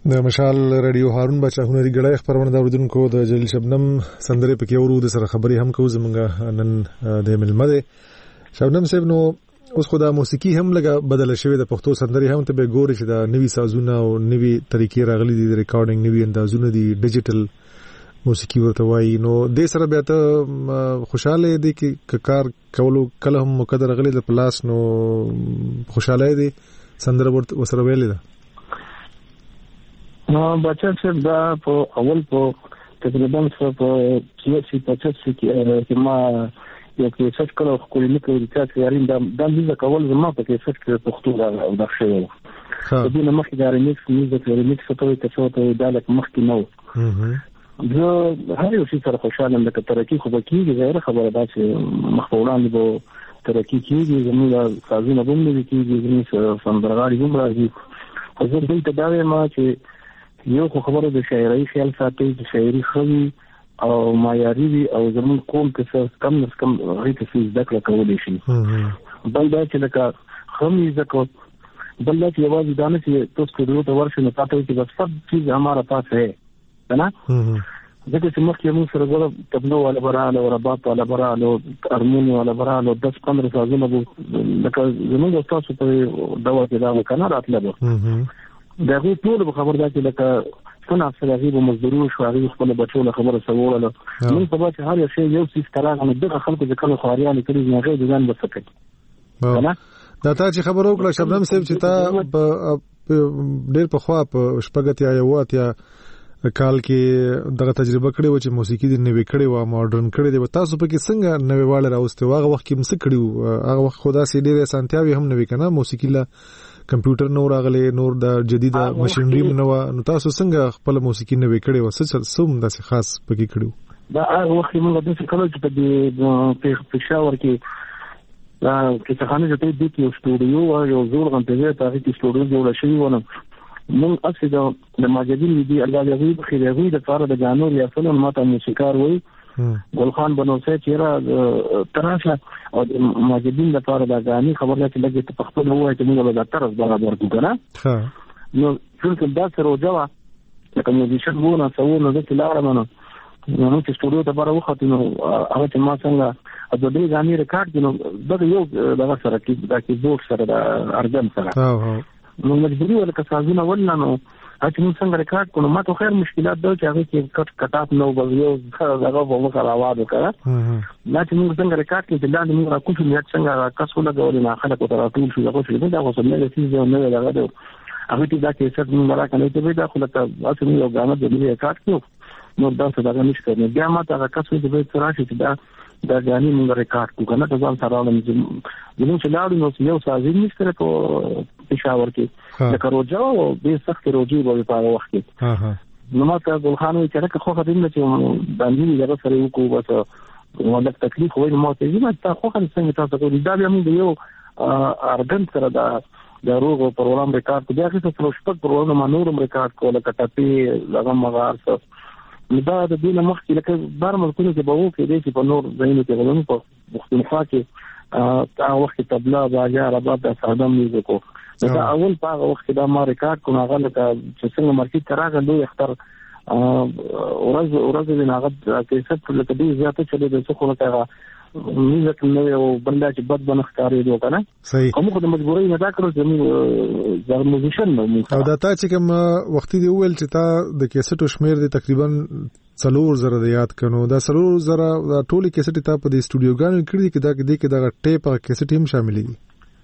د مشال رادیو هارون بچا هنري غړای خبرونه د اوریدونکو د جلیل شبنم سندره پکې ورود سره خبري هم کوو زمونږ نن د ملمده شبنم صاحب نو اوس خو د موسیقي هم لګه بدل شوې د پښتو سندري هم ته به ګوري چې د نوي سازونه او نوي طریقې راغلي دي د ریکارډینګ نوي اندازونه دي ډیجیټل موسیقي ورته وایي نو د سره بیا ته خوشاله دي چې کار کولو کله هم مقدر غلي د پلاس نو خوشاله دي سندره ورته ویلې ده بچا چې دا په اول په تقریبا په 85 کې ما یو کې څه کړو خو نه کوي چې یارین دا د کول زما په کې څه کې پښتو دا شوی د دې مخکې دا ریمیکس میوزیک ریمیکس ته ته دا لکه مخکې نو زه هر یو شي سره خوشاله یم چې ترقی خو بکیږي غیر خبره ده چې مخولان به ترقی کیږي زموږ سازونه هم نه کیږي زموږ سندرغاړي هم راځي حضور دې ته دا ما چې یو خبره د شاعرۍ خیال ساتي چې شاعري خوي او معیاري وي او زموږ قوم کې کم نه کم غوښتل چې ذکر کولای شي بل دا چې لکه خمي ذکر بل دا چې یوازې دانه چې تاسو کډو ته ورشئ نو تاسو کې بس سب چیز ہمارا پاس ہے نا ځکه چې مخکې موږ سره ګورو تبلو والا براله او رباط والا براله هارمونی والا براله 10-15 سازونه لکه زموږ تاسو په دوا کې دا وکنه راتله دا غو ټول خبر دا چې لکه څنګه افسرغي به مزدوري شو هغه خپل بچو له خبره سووله نن په بچ هر شی یو سیس کراغه نه دغه خلکو د کلو خاريان کړي نه غي ځان بسکټ کنه دا ته چې خبرو کړه شبنم صاحب چې تا ډېر په خوا په شپږت یا یوات یا کال کې دغه تجربه کړې و چې موسیقي د نوې کړې و ماډرن کړې دی تاسو په کې څنګه نوې واله راوستي واغه وخت کې مس کړیو هغه وخت خدا سي ډېر سانتیاوي هم نوې کنه موسیقي لا کمپیوټر نو راغله نور د جديده ماشينري نو تاسو څنګه خپل موسیقي نوې کړې و څه سوم داسې خاص پکې کړو دا هغه وخت موږ د څه کولو چې په پېښور کې چې څنګه چې د دې سټوډیو او یو زوړ غونډه ته چې سټوډیو جوړ شوی و نو موږ اصلي د ماجدین دي الله دې بخیر وي د کار د جانور یا فلم ماته موسیقار وي ګل خان بنوسه چیرې تراشه او ماجدین د کار د غاني خبرله چې لګي ته پښتو وایي چې موږ به طرز برابر وکړو نو څنګه دا سره وځه لکه موزیشن وونه سوونه د لاره منو نو چې سټوډیو ته بار وخت نو هغه چې ما څنګه د دې غاني ریکارډ کینو دا یو دغه سره کې دا کې بوت سره د ارګن سره نو مجبوري ولکه سازونه ولنه نو اته موږ څنګه ریکارډ کړو ما ته خیر مشکلات دا چې هغه کې کټاپ نو بغیو هغه په موږ سره आवाज وکړه نه چې موږ څنګه ریکارډ کړو دا موږ راکوټو نیت څنګه کاسو لګول نه خلک ته راټول شو هغه څه دا اوس نه لسی نه نه هغه ته دا کې څه موږ راکنه ته دا خلک تاسو موږ غاڼه د دې ریکارډ کړو نو دا څه دا نشته نه بیا ما ته کاسو دې به تراشي چې دا غاني موږ ریکارډ کوو کنه ځان سره ولم چې لاړو نو یو سازي نشته په پېښور کې د کروجا او د سخت روجي په هغه وخت کې نو ما ته ګل خان وی چې خو خدای دې چې باندې دغه سره وکړو بس ولک تکلیف وای نو ته یې ما ته خو خدای څنګه تاسو کولی دا بیا موږ یو ارګن سره د روغ پروګرام ریکارډ کړو بیا چې څو شپږ پروګرام نورم ریکارډ کوله کټاپي لغه مغار څه دا د دې مخکې لکه بار ملکونو کې به وو کې دې چې په نور ځایونو کې غوښتنه په مختلفه کې تا وخت تبلا باجا رباب د ساده میوزیک دا اول په وخت دا ما ریکارډ کوم هغه لکه چې څنګه مرکز تراغه دوی اختر ورځ د هغه کې څه لکه دې زیاته چلے د څه خو ته میوزیک نو یو بندا چې بد بنختاري دوه کنه کوم خو د مجبورۍ نه دا کړو چې زموږ موزیشن نو او دا تا چې کوم وخت دی ویل چې تا د کیسټو شمیر دی تقریبا 3,000 یاد کړو دا 3,000 دا ټولي کیسټ ته په دې سټوډیوګانو کړی کې دا ټیپ او کیسټ هم شامل دي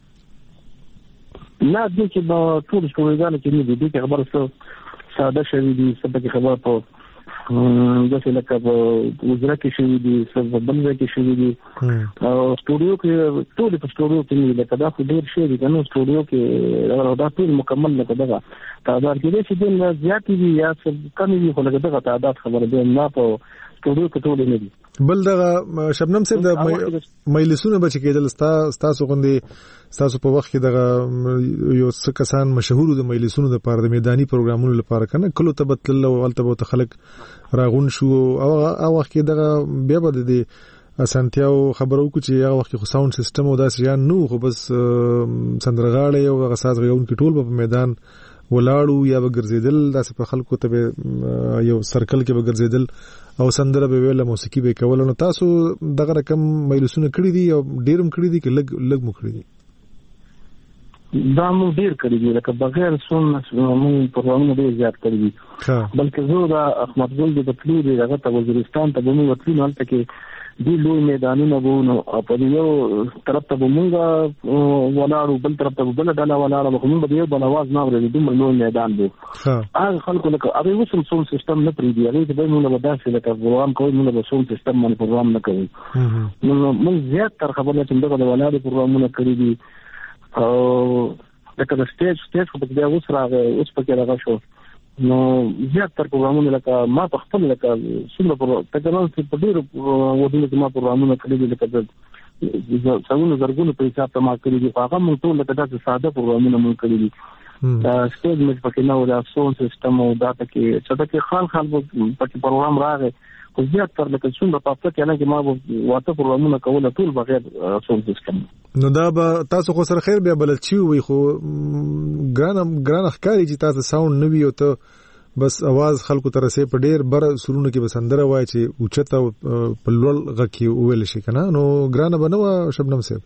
نه دې چې په ټول سټوډیوګانو کې نه دي چې خبره ساده شوی دي سبا خبره په دغه لکه په وزرا کې شوی دي سبا بنځ کې شوی دي او سټوډیو کې ټول په سټوډیو کې لکه دا خو ډیر شي دي نو سټوډیو کې دا ټول مکمل لکه دا تعداد کې چې د زیات دي یا کم دي خو لکه دا تعداد خبره ده نه په سټوډیو کې ټول نه دي بل دغه شبنم صاحب د مجلسونه بچ کېدل تاسو غوندي تاسو په وخت کې دغه یو څه کسان مشهور د مجلسونو د پاره د میداني پروګرامونو لپاره کنه کله تبتل او الته به خلک راغون شو او وخت کې دغه بیا به د اسانتیاو خبرو کو چې هغه وخت کې ساوند سیستم او داسې یا نو خو بس سندرغاړي او غساز غيون کې ټول په میدان ولاړو یا به ګرځیدل داسې په خلکو ته یو سرکل کې به ګرځیدل او سندره به ویله موسیقي به کول. نو تاسو دغه رقم مجلسونه کړی دي او ډیرم کړی دي کې لګ مو کړی دي؟ دا مو ډیر کړی دي لکه بغیر سنت مو پروګرامونه ډیر زیات کړی دي بلکې زه دا احمد ګل د تطبیق دغه ته وزیرستان ته مو وتلین هلته کې دی لوی میدانونه وو نو په یو طرف ته مونږه ولاړو بل طرف ته بل ډله ولاړو موږ به یو بل आवाज نه اورېدو دومره لوی میدان وو. هغه خلکو لکه هغه وسم سول سیستم نه پری دی هغه به موږ به داسې لکه پروګرام کوي موږ به سول سیستم باندې پروګرام نه کوي. نو موږ زیات تر خبره چې دغه ولاړو پروګرامونه کړی دي او لکه د سټیج په دې اوس راغی اوس په کې راغی شو نو زیات تر پروګرامونه لکه ما په خپل لکه څومره تکرار په ډیرو ودونو کې ما پروګرامونه کړی دي لکه د څنګه زرګونو په حساب ته ما کړی دي هغه موږ ټول لکه دا ساده پروګرامونه موږ کړی دي. دا سټیج مې پکې نو دا سون سیستم او دا کې چې دا کې خال پکې پروګرام راغی خو زیات تر لکه څومره په هفته کې نه کې ما واته پروګرامونه کول ټول بغیر سون سیستم. نو دا به تاسو خو سره خیر بیا بلد شي وي خو ګران ښکاري چې تاسو ساوند نه وي او ته بس आवाज خلکو ته رسې په ډیر بر سرونه کې بسندره وای چې اوچته په لوړ غږ کې ویل شي کنه نو ګران بنو شبنم صاحب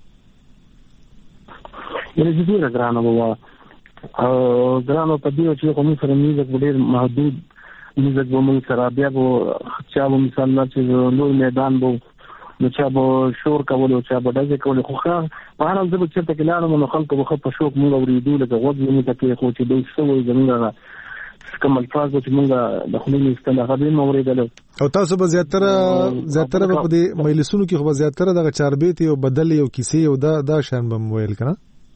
یعنی چې ډیر ګران وو او ګران په دې چې کوم سره میوزیک ډیر محدود میوزیک به موږ سره بیا به چا به مثال چې لوی میدان وو نو چا به شور کول او چا به دغه کول خو په هر حال د بچو ته کلانو نو خلکو به په شوق موږ اوریدو لکه غوږ موږ ته کې خو چې دوی سوي زموږه کوم الفاظ چې موږ د خلینو استناغه به اوریدل او تاسو به زیاتره په دې مجلسونو کې خو به زیاتره دغه چاربیت او بدل یو کیسې او دا شان به مویل کنه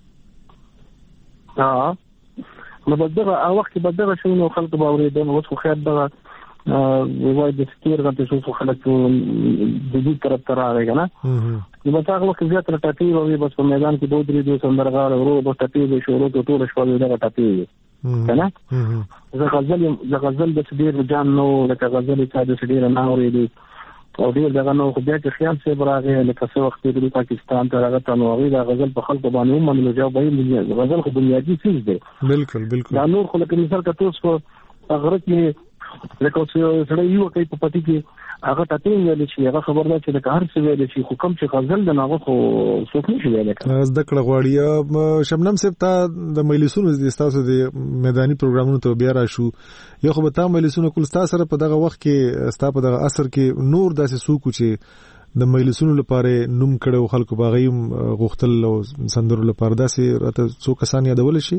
نو بدغه وخت کې بدغه شنو خلکو به اوریدل اوس خو خیر دغه وای د سکیر غته شو خلک د دې طرف ته راغی کنه نو تاسو وخت زیات ټاپی او بس په میدان کې دوه درې سندرغاړ ورو د ټاپی به شروع ټول شپه دغه ټاپی کنه زه غزل د ډیر جان نو لکه غزل چې د ډیر نه اورېدي او ډیر دغه نو خو بیا چې خیال څه براغه لکه څو وخت د پاکستان ته راغته نو هغه د غزل په خلکو باندې هم منلو جواب وایي غزل خو بنیادی څه دی بالکل دا نور خو لکه مثال کته اوس هغه کې لکه سره یو کوي په پټي کې هغه ټاټي ویل شي هغه خبردار چې د کار څه ویل شي خو کوم چې غزل د ناغه خو څوک نشي ویل کنه زده کړه غواړي شبنم صاحب ته د مجلسونو د تاسو د میداني پروګرامونو ته بیا راشو یو خو به تاسو مجلسونو کول تاسو سره په دغه وخت کې تاسو په دغه اثر کې نور داسې سوق چې د مجلسونو لپاره نوم کړو خلکو باغیم غوښتل او سندرو لپاره داسې راته څو کسان یادول شي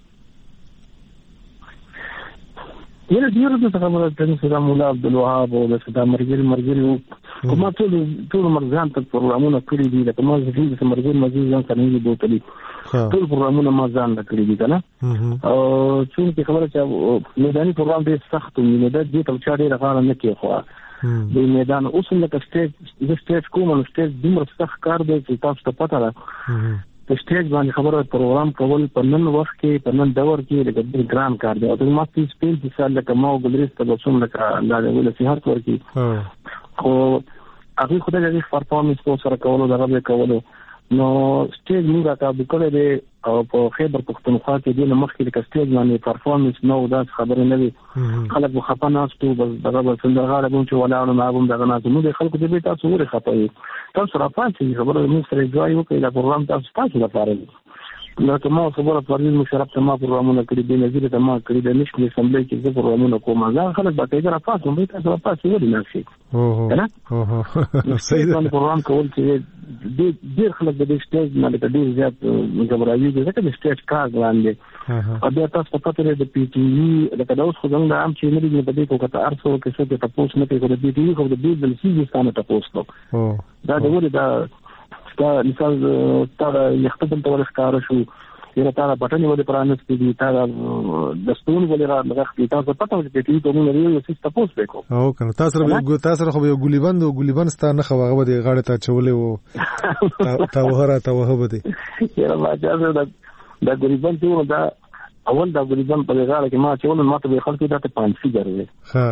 یره ډیرو څه خبره ده چې مولا عبدالوهاب او د صدا مرګري کومه ټول مرزان ته پروګرامونه کړی دي لکه ما چې د مرګري مزید ځان کني بوتلي ټول پروګرامونه ما ځان کړی دي کنه او چې خبره چې میداني پروګرام ډېر سخت دی نو د دې ته چا ډېر غاړه نه کوي خو د میدان اوس لکه سټیج کوم سټیج دومره سخت کار دی چې تاسو ته پته ده د سټیج باندې خبره پروګرام کول په نن وخت کې په نن دور کې د ګران کار دی او د ما په سپین چې سال لکه ما وګلریس ته وسوم لکه دا د ولسی هر څور کې خو هغه خدای دې پرفارمنس کو سره کولو دغه کولو نو سټیج موږ راته وکړې دي او په خیبر پختونخوا کې د مخکې د سټیج باندې پرفارمنس نو دا خبره نه وي خلک مو خپناستو بس دغه سندرغاړي مونږ چې ولاړو نه هم دغه نه نو د خلکو دې تاسو ورې خپوي تاسو راپاتې خبره موږ سره ځای وکړي دا پروګرام تاسو لپاره نو ته ما خبره پرې مشرف ته ما پروګرامونه کړی دي نظر ته ما کړی د نشمل اسمبلی کې د پروګرامونه کوم ځا خلک به تیګه راپاتې مې تاسو راپاتې ولې نه شي کنه صحیح دا پروګرام کول چې ډېر خلک د سټیج نه لکه ډېر زیات غبرایي دي ځکه د سټیج کار لاندې او بیا تاسو په پاتره د پی ټی وی لکه دا اوس خو څنګه عام چې نه دي په دې کو کته ارسو کې څه ته تاسو نه کوي د پی ټی وی خو د دې د سیستم ته تاسو دا د ولې دا مثال تا یختبل ته ورښکاره شو یره تا بټنې ولې پرانس کې دي تا د ستون ولې راغلی تاسو پته چې پی ټی وی ته موږ لري چې تاسو وکړو او کنه تاسو خو یو ګولیبند ستانه خو هغه د غاړه ته چولې وو تا وهره دي یره ما اجازه دا ګولیبند ته دا اول دا ګولیبند په غاړه کې ما چول ما ته خلک ته پانسی درې ها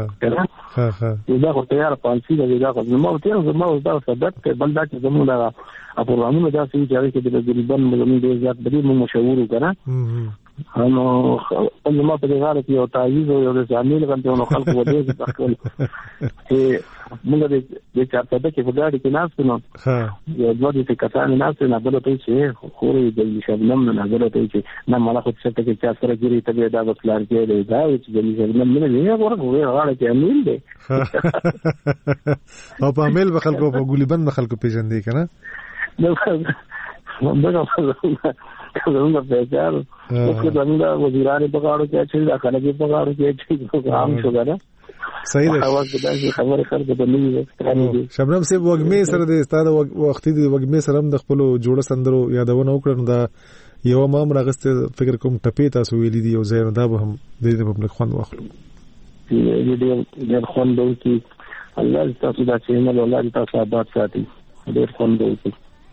دا خو تیار پانسی درې دا خو ما ته دا ثبت بلدا چې زموږ دا پروګرامونه دا چې کې د ګولیبند مزمن ډیر زیات بدی مو مشهور وکړه نو ما په دغه کې یو تعویض او یو ځامل غنته نو خلکو ودې تخول چې موږ د چارته کې په ګاډي کې ناست نو یو دوه دې کسان ناست نه بل ته چې خوري د شبنم نه بل ته چې نه مله خو څه ته کې چا سره ګری ته دا وکړل کې دا چې د شبنم نه نه ورغوي غاړه کې امین دی او په امیل به خلکو په ګولبند خلکو پیژندې کنه زمونږ په ځای اوس زمونږ وزیرانو په غاړو کې چې دا خلک په غاړو کې چې عام شو غره صحیح ده اواز د خبره خلک په نیوي شبنم سیب وګمې سره د استاد وختي د وګمې سره د خپل جوړه سندرو یادونه وکړم دا یو مام راغسته فکر کوم ټپې تاسو ویلې دي او زه دا به هم د دې په خوند واخلو ډېر خوند وکي الله تاسو دا چې نه الله تاسو آباد ساتي ډېر خوند وکي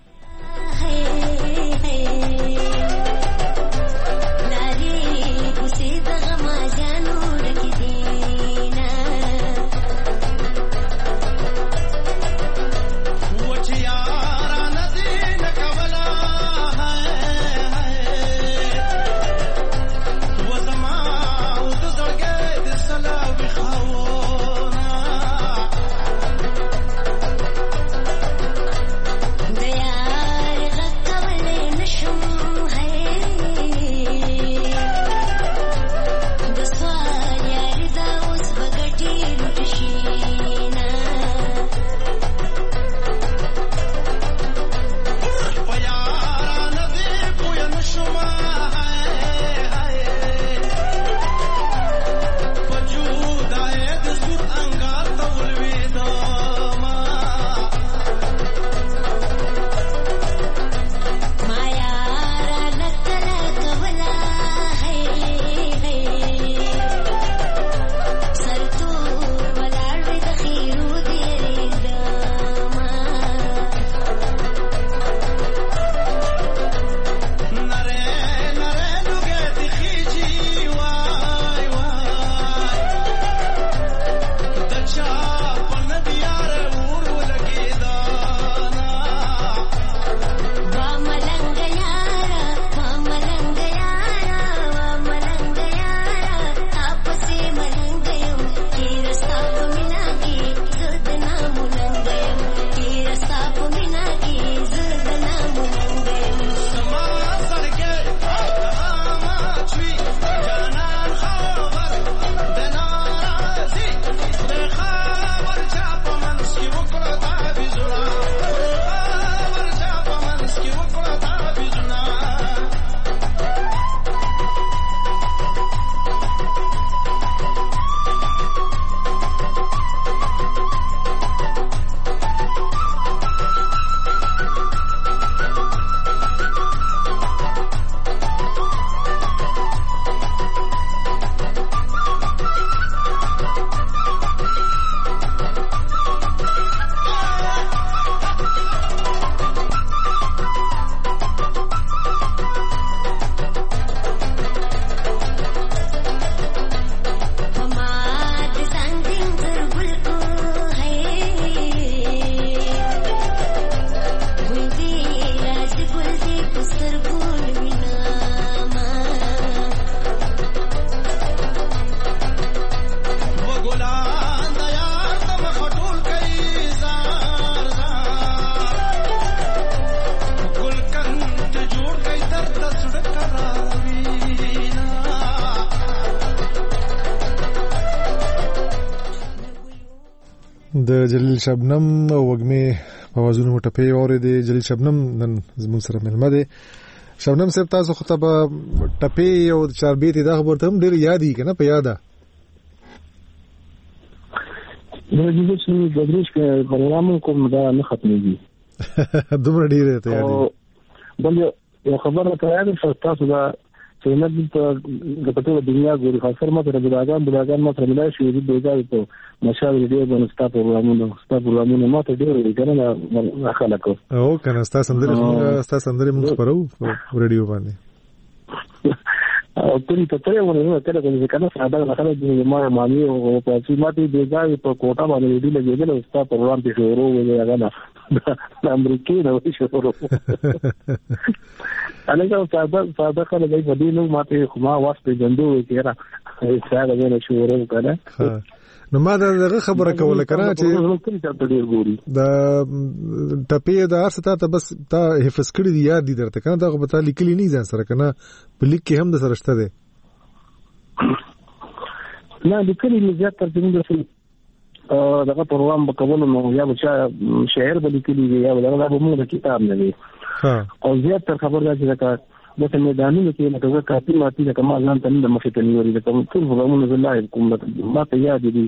د جلیل شبنم وګمې په وازونو ټپې اورې دي. جلیل شبنم نن زموږ سره ملمه دي. شبنم صاحب تاسو خطبه ټپې او چار بیت دا خبر ته هم ډېر یادې کنه په یاده نو دې چې د دریش په پروګرام کوم دا نه ختمېږي دومره ډېر ته یادې. بل یو خبره کوي چې تاسو دا چې نه د ټول دنیا ګوري خاصه ماته بلاګان ماته ملای شي د دوی په مشاور دې باندې ستاسو ماته ډېر کنه نه خلکو او کنه تاسو سندري موږ پرو ریډیو باندې او کلی ته ته ونه کله کنه ساده خلک دې ما مامي او په چې ماته دې ځای په کوټه باندې دې لګېدل او تاسو پروګرام په شروع وې هغه د امریکای نو شروع الګا ساده خلک دی په دې نو ماته خو ما واسطه جندو کېرا ساده نه شروع کړه نو ما دا خبره کوله کنه چې دا ټپې د ارسته ته بس تا حفظ کړی دی یاد دي درته کنه دا غو بتا لیکلی نه ځان سره کنه په لیک کې هم د سره شته ده نه لیکلی نه زیات تر دې دغه پروګرام وکولو نو یا بچا شعر به لیکلی یا دغه به موږ کتاب نه دی او زیات تر خبر راځي دا د میدانونو کې لکه کافي ماتي لکه ما ځان ته نه مخې ته نیولې لکه ټول پروګرامونه زله کوم ما ته یاد دي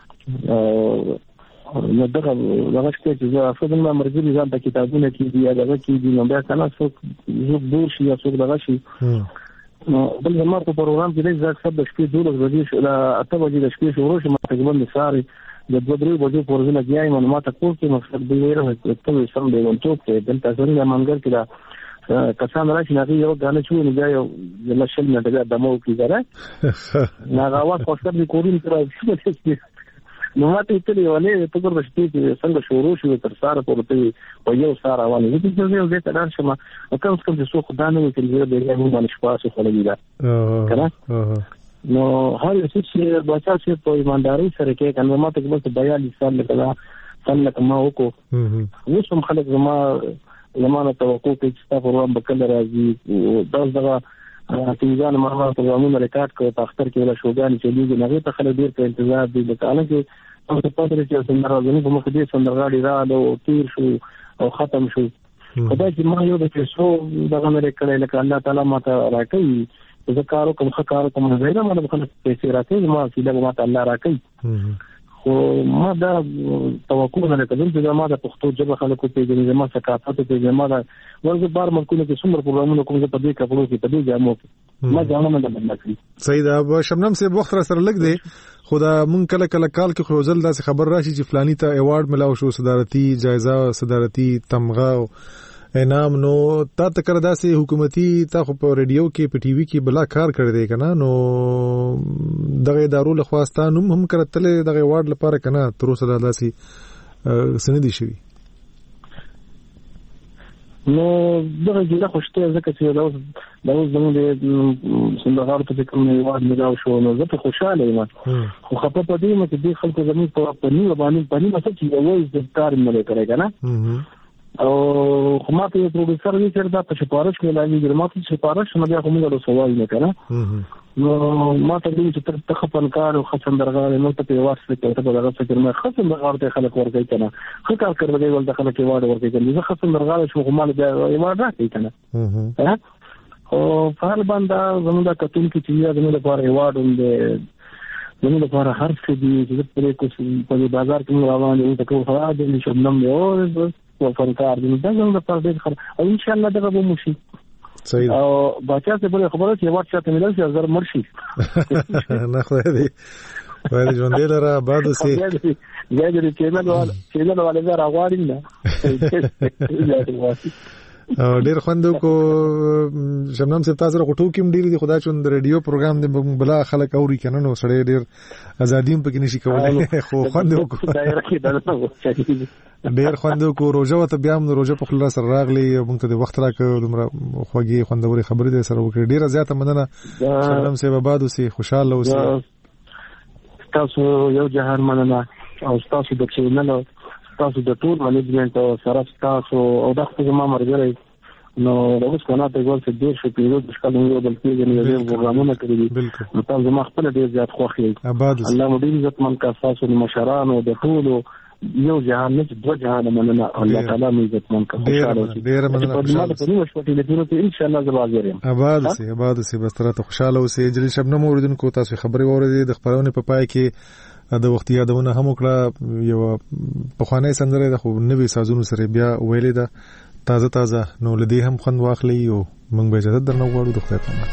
نو دغه چې زه افضل ما مرګري ځان ته کتابونه کې دي دغه کې دي نو بیا کنه څوک زه بور شي یا څوک دغه شي نو بل زموږ په پروګرام کې د ځکه د شپې 12 بجې لا 8 بجې د شپې شروع شي ما تقریبا ساري د 2-3 بجې پورې نه ځای مې ما ته کور کې مقصد دی ورته ته سم دی نو ته دلته څنګه منګر کې دا کسان راشي نه یو غانه چې نه ځای د مشل نه دمو کې زره نه غواړم خوشبخت کورین تر نو ماته ته ولې ته ګور شپې څنګه شروع شو تر ساره پورته او یو ساره روانه دي چې یو ځای ته درشم او کوم څه چې څو خدانه کې چې د یو باندې شپاسه خلګي دا کنه نو هر څه چې بچا چې په ایمانداري سره کې کنه ماته کې بس 42 سال لکه څنګه ما وکړو وسم خلک زمانه توقع کې چې تاسو ورو بکل راځي دغه تیزان مرمه پروګرامونه ریکارډ کړو په اختر کې ولا شوګان چې لیږي نه ته خلک ډیر په انتظار دي لکه چې تاسو په دې چې څنګه راځي په مخ دې سندرغاړي را او تیر شو او ختم شو خدای چې ما یو د څو دغه نه کړل لکه الله تعالی ماته راکړي زه کارو کوم خکارو کوم نه زیاده ما خلک پیسې راکړي ما چې له ماته الله راکړي خو ما دا توقع نه کوم چې ما د پښتو ژبه خلکو په دې زما ثقافت په دې ما دا ورته بار ملکونه کې څومره پروګرامونه کوم په دې کپړو کې په دې جامو ما ځانونه نه بدل کړی صحیح دا شبنم سے وخت را سره لګ دی خدا مون کله کال کې خو ځل دا خبر راشي چې فلانی ته ایوارډ ملاو شو صدارتي جایزه صدارتي تمغه انعام نو تا تکر داسې حکومتي تا خو په ریډیو کې په ټي وي کې بلا کار کړی دی کنه نو دغه ادارو له خواستانو هم کړتل دغه ایوارډ لپاره کنه تر اوسه داسې سندې شوی نو دغه جله خوشته ځکه چې دا زموږ د سندرغاړو ته کوم ایوارډ ملاو شو نو زه په خوشاله یم خو خپه پدې مې چې خلکو زموږ په نیو باندې څه چې یو ځکار مې کړی کنه او خو ما ته پروډوسر وی چې دا په سفارش کې لاندې ګرماتي سفارش نه بیا کومه له سوال نه کنه نو ما ته دې چې تر خپل کار او خپل درغاړې نو ته په واسطه کې ته دغه فکر مې خپل درغاړې ته خلک ورګي کنه خو کار کړل ول د خلک ایوارډ ورګي کنه زه خپل درغاړې شو کومه بیا ایوارډ راکې کنه او په هر باندې زموږ د کتون کې چې یا زموږ لپاره ایوارډ اند زموږ لپاره هر څه دي چې په بازار کې روان دي ته کوم خبره دي شبنم یو او فنکار دي دا څنګه په دې خبره او ان شاء الله دغه به مشي صحیح او بچا ته بل خبره چې وخت ته ملل شي زر مرشي نه خو دې وایي ژوند لرا بعد سي یا دې چې نو ولې راغواړم نه ډیر خوندو کو شبنم سے تاسو غټو کېم ډیر دي خدا چون د ریډیو پروګرام د بلا خلک اوري کنه نو سړی ډیر ازادیم پکې نشي کولای خو خوندو کو ډیر خوندو کو روزه وته بیا موږ روزه په خپل سره راغلي موږ ته د وخت راکړو دومره خوږی خوندوري خبرې دې سره وکړې ډیر زیاته مننه شبنم سے بعد اوسې خوشاله اوسې تاسو یو جهان مننه او تاسو د چینل تاسو د ټول منیجمنت او سره تاسو او د خپل ما مرګري نو اوس کنه ته ګول چې ډیر شو پیرو د ښکلو یو بل کې نه یو پروګرامونه کړی نو تاسو ما خپل ډیر زیات خوښي الله مو دې عزت من کا تاسو د مشرانو د ټول یو جهان نه دوه جهان مننه الله تعالی مو عزت من کا خوشاله شي ډیر مننه په دې مشورتي له دې ان شاء الله زبازر یم آباد سي بس تر ته خوشاله اوسې جلی شبنم اوریدونکو تاسو خبري اورېدې د خبرونه په پای کې د وخت یادونه هم وکړه یو په خوانې سندره د خو نوې سازونو سره بیا ویلې ده تازه نو لدی هم خوند واخلي او موږ به اجازه درنو غواړو د خدای په امان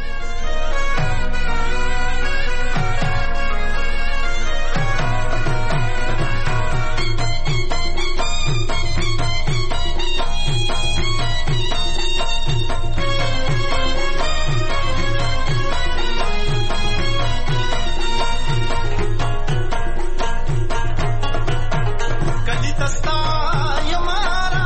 कली तस्ता यमारा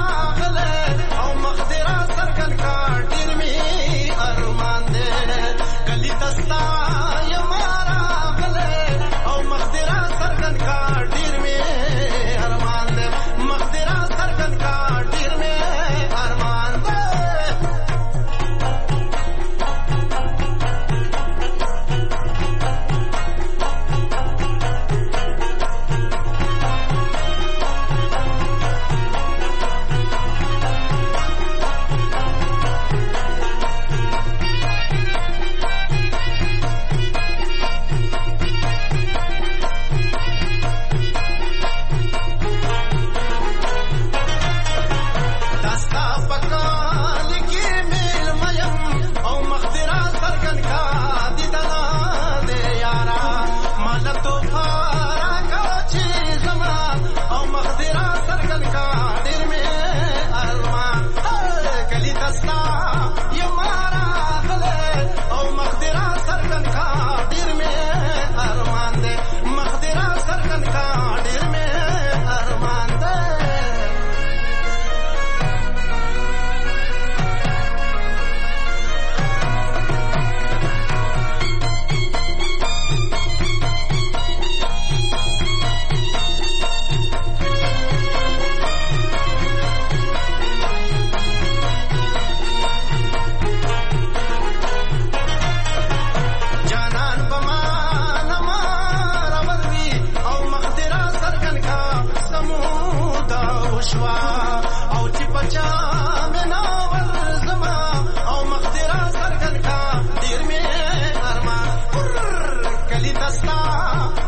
شوا او چې پچا منا ورزما او مخدرا سرګن کا ډیر می ارمان کلی دستا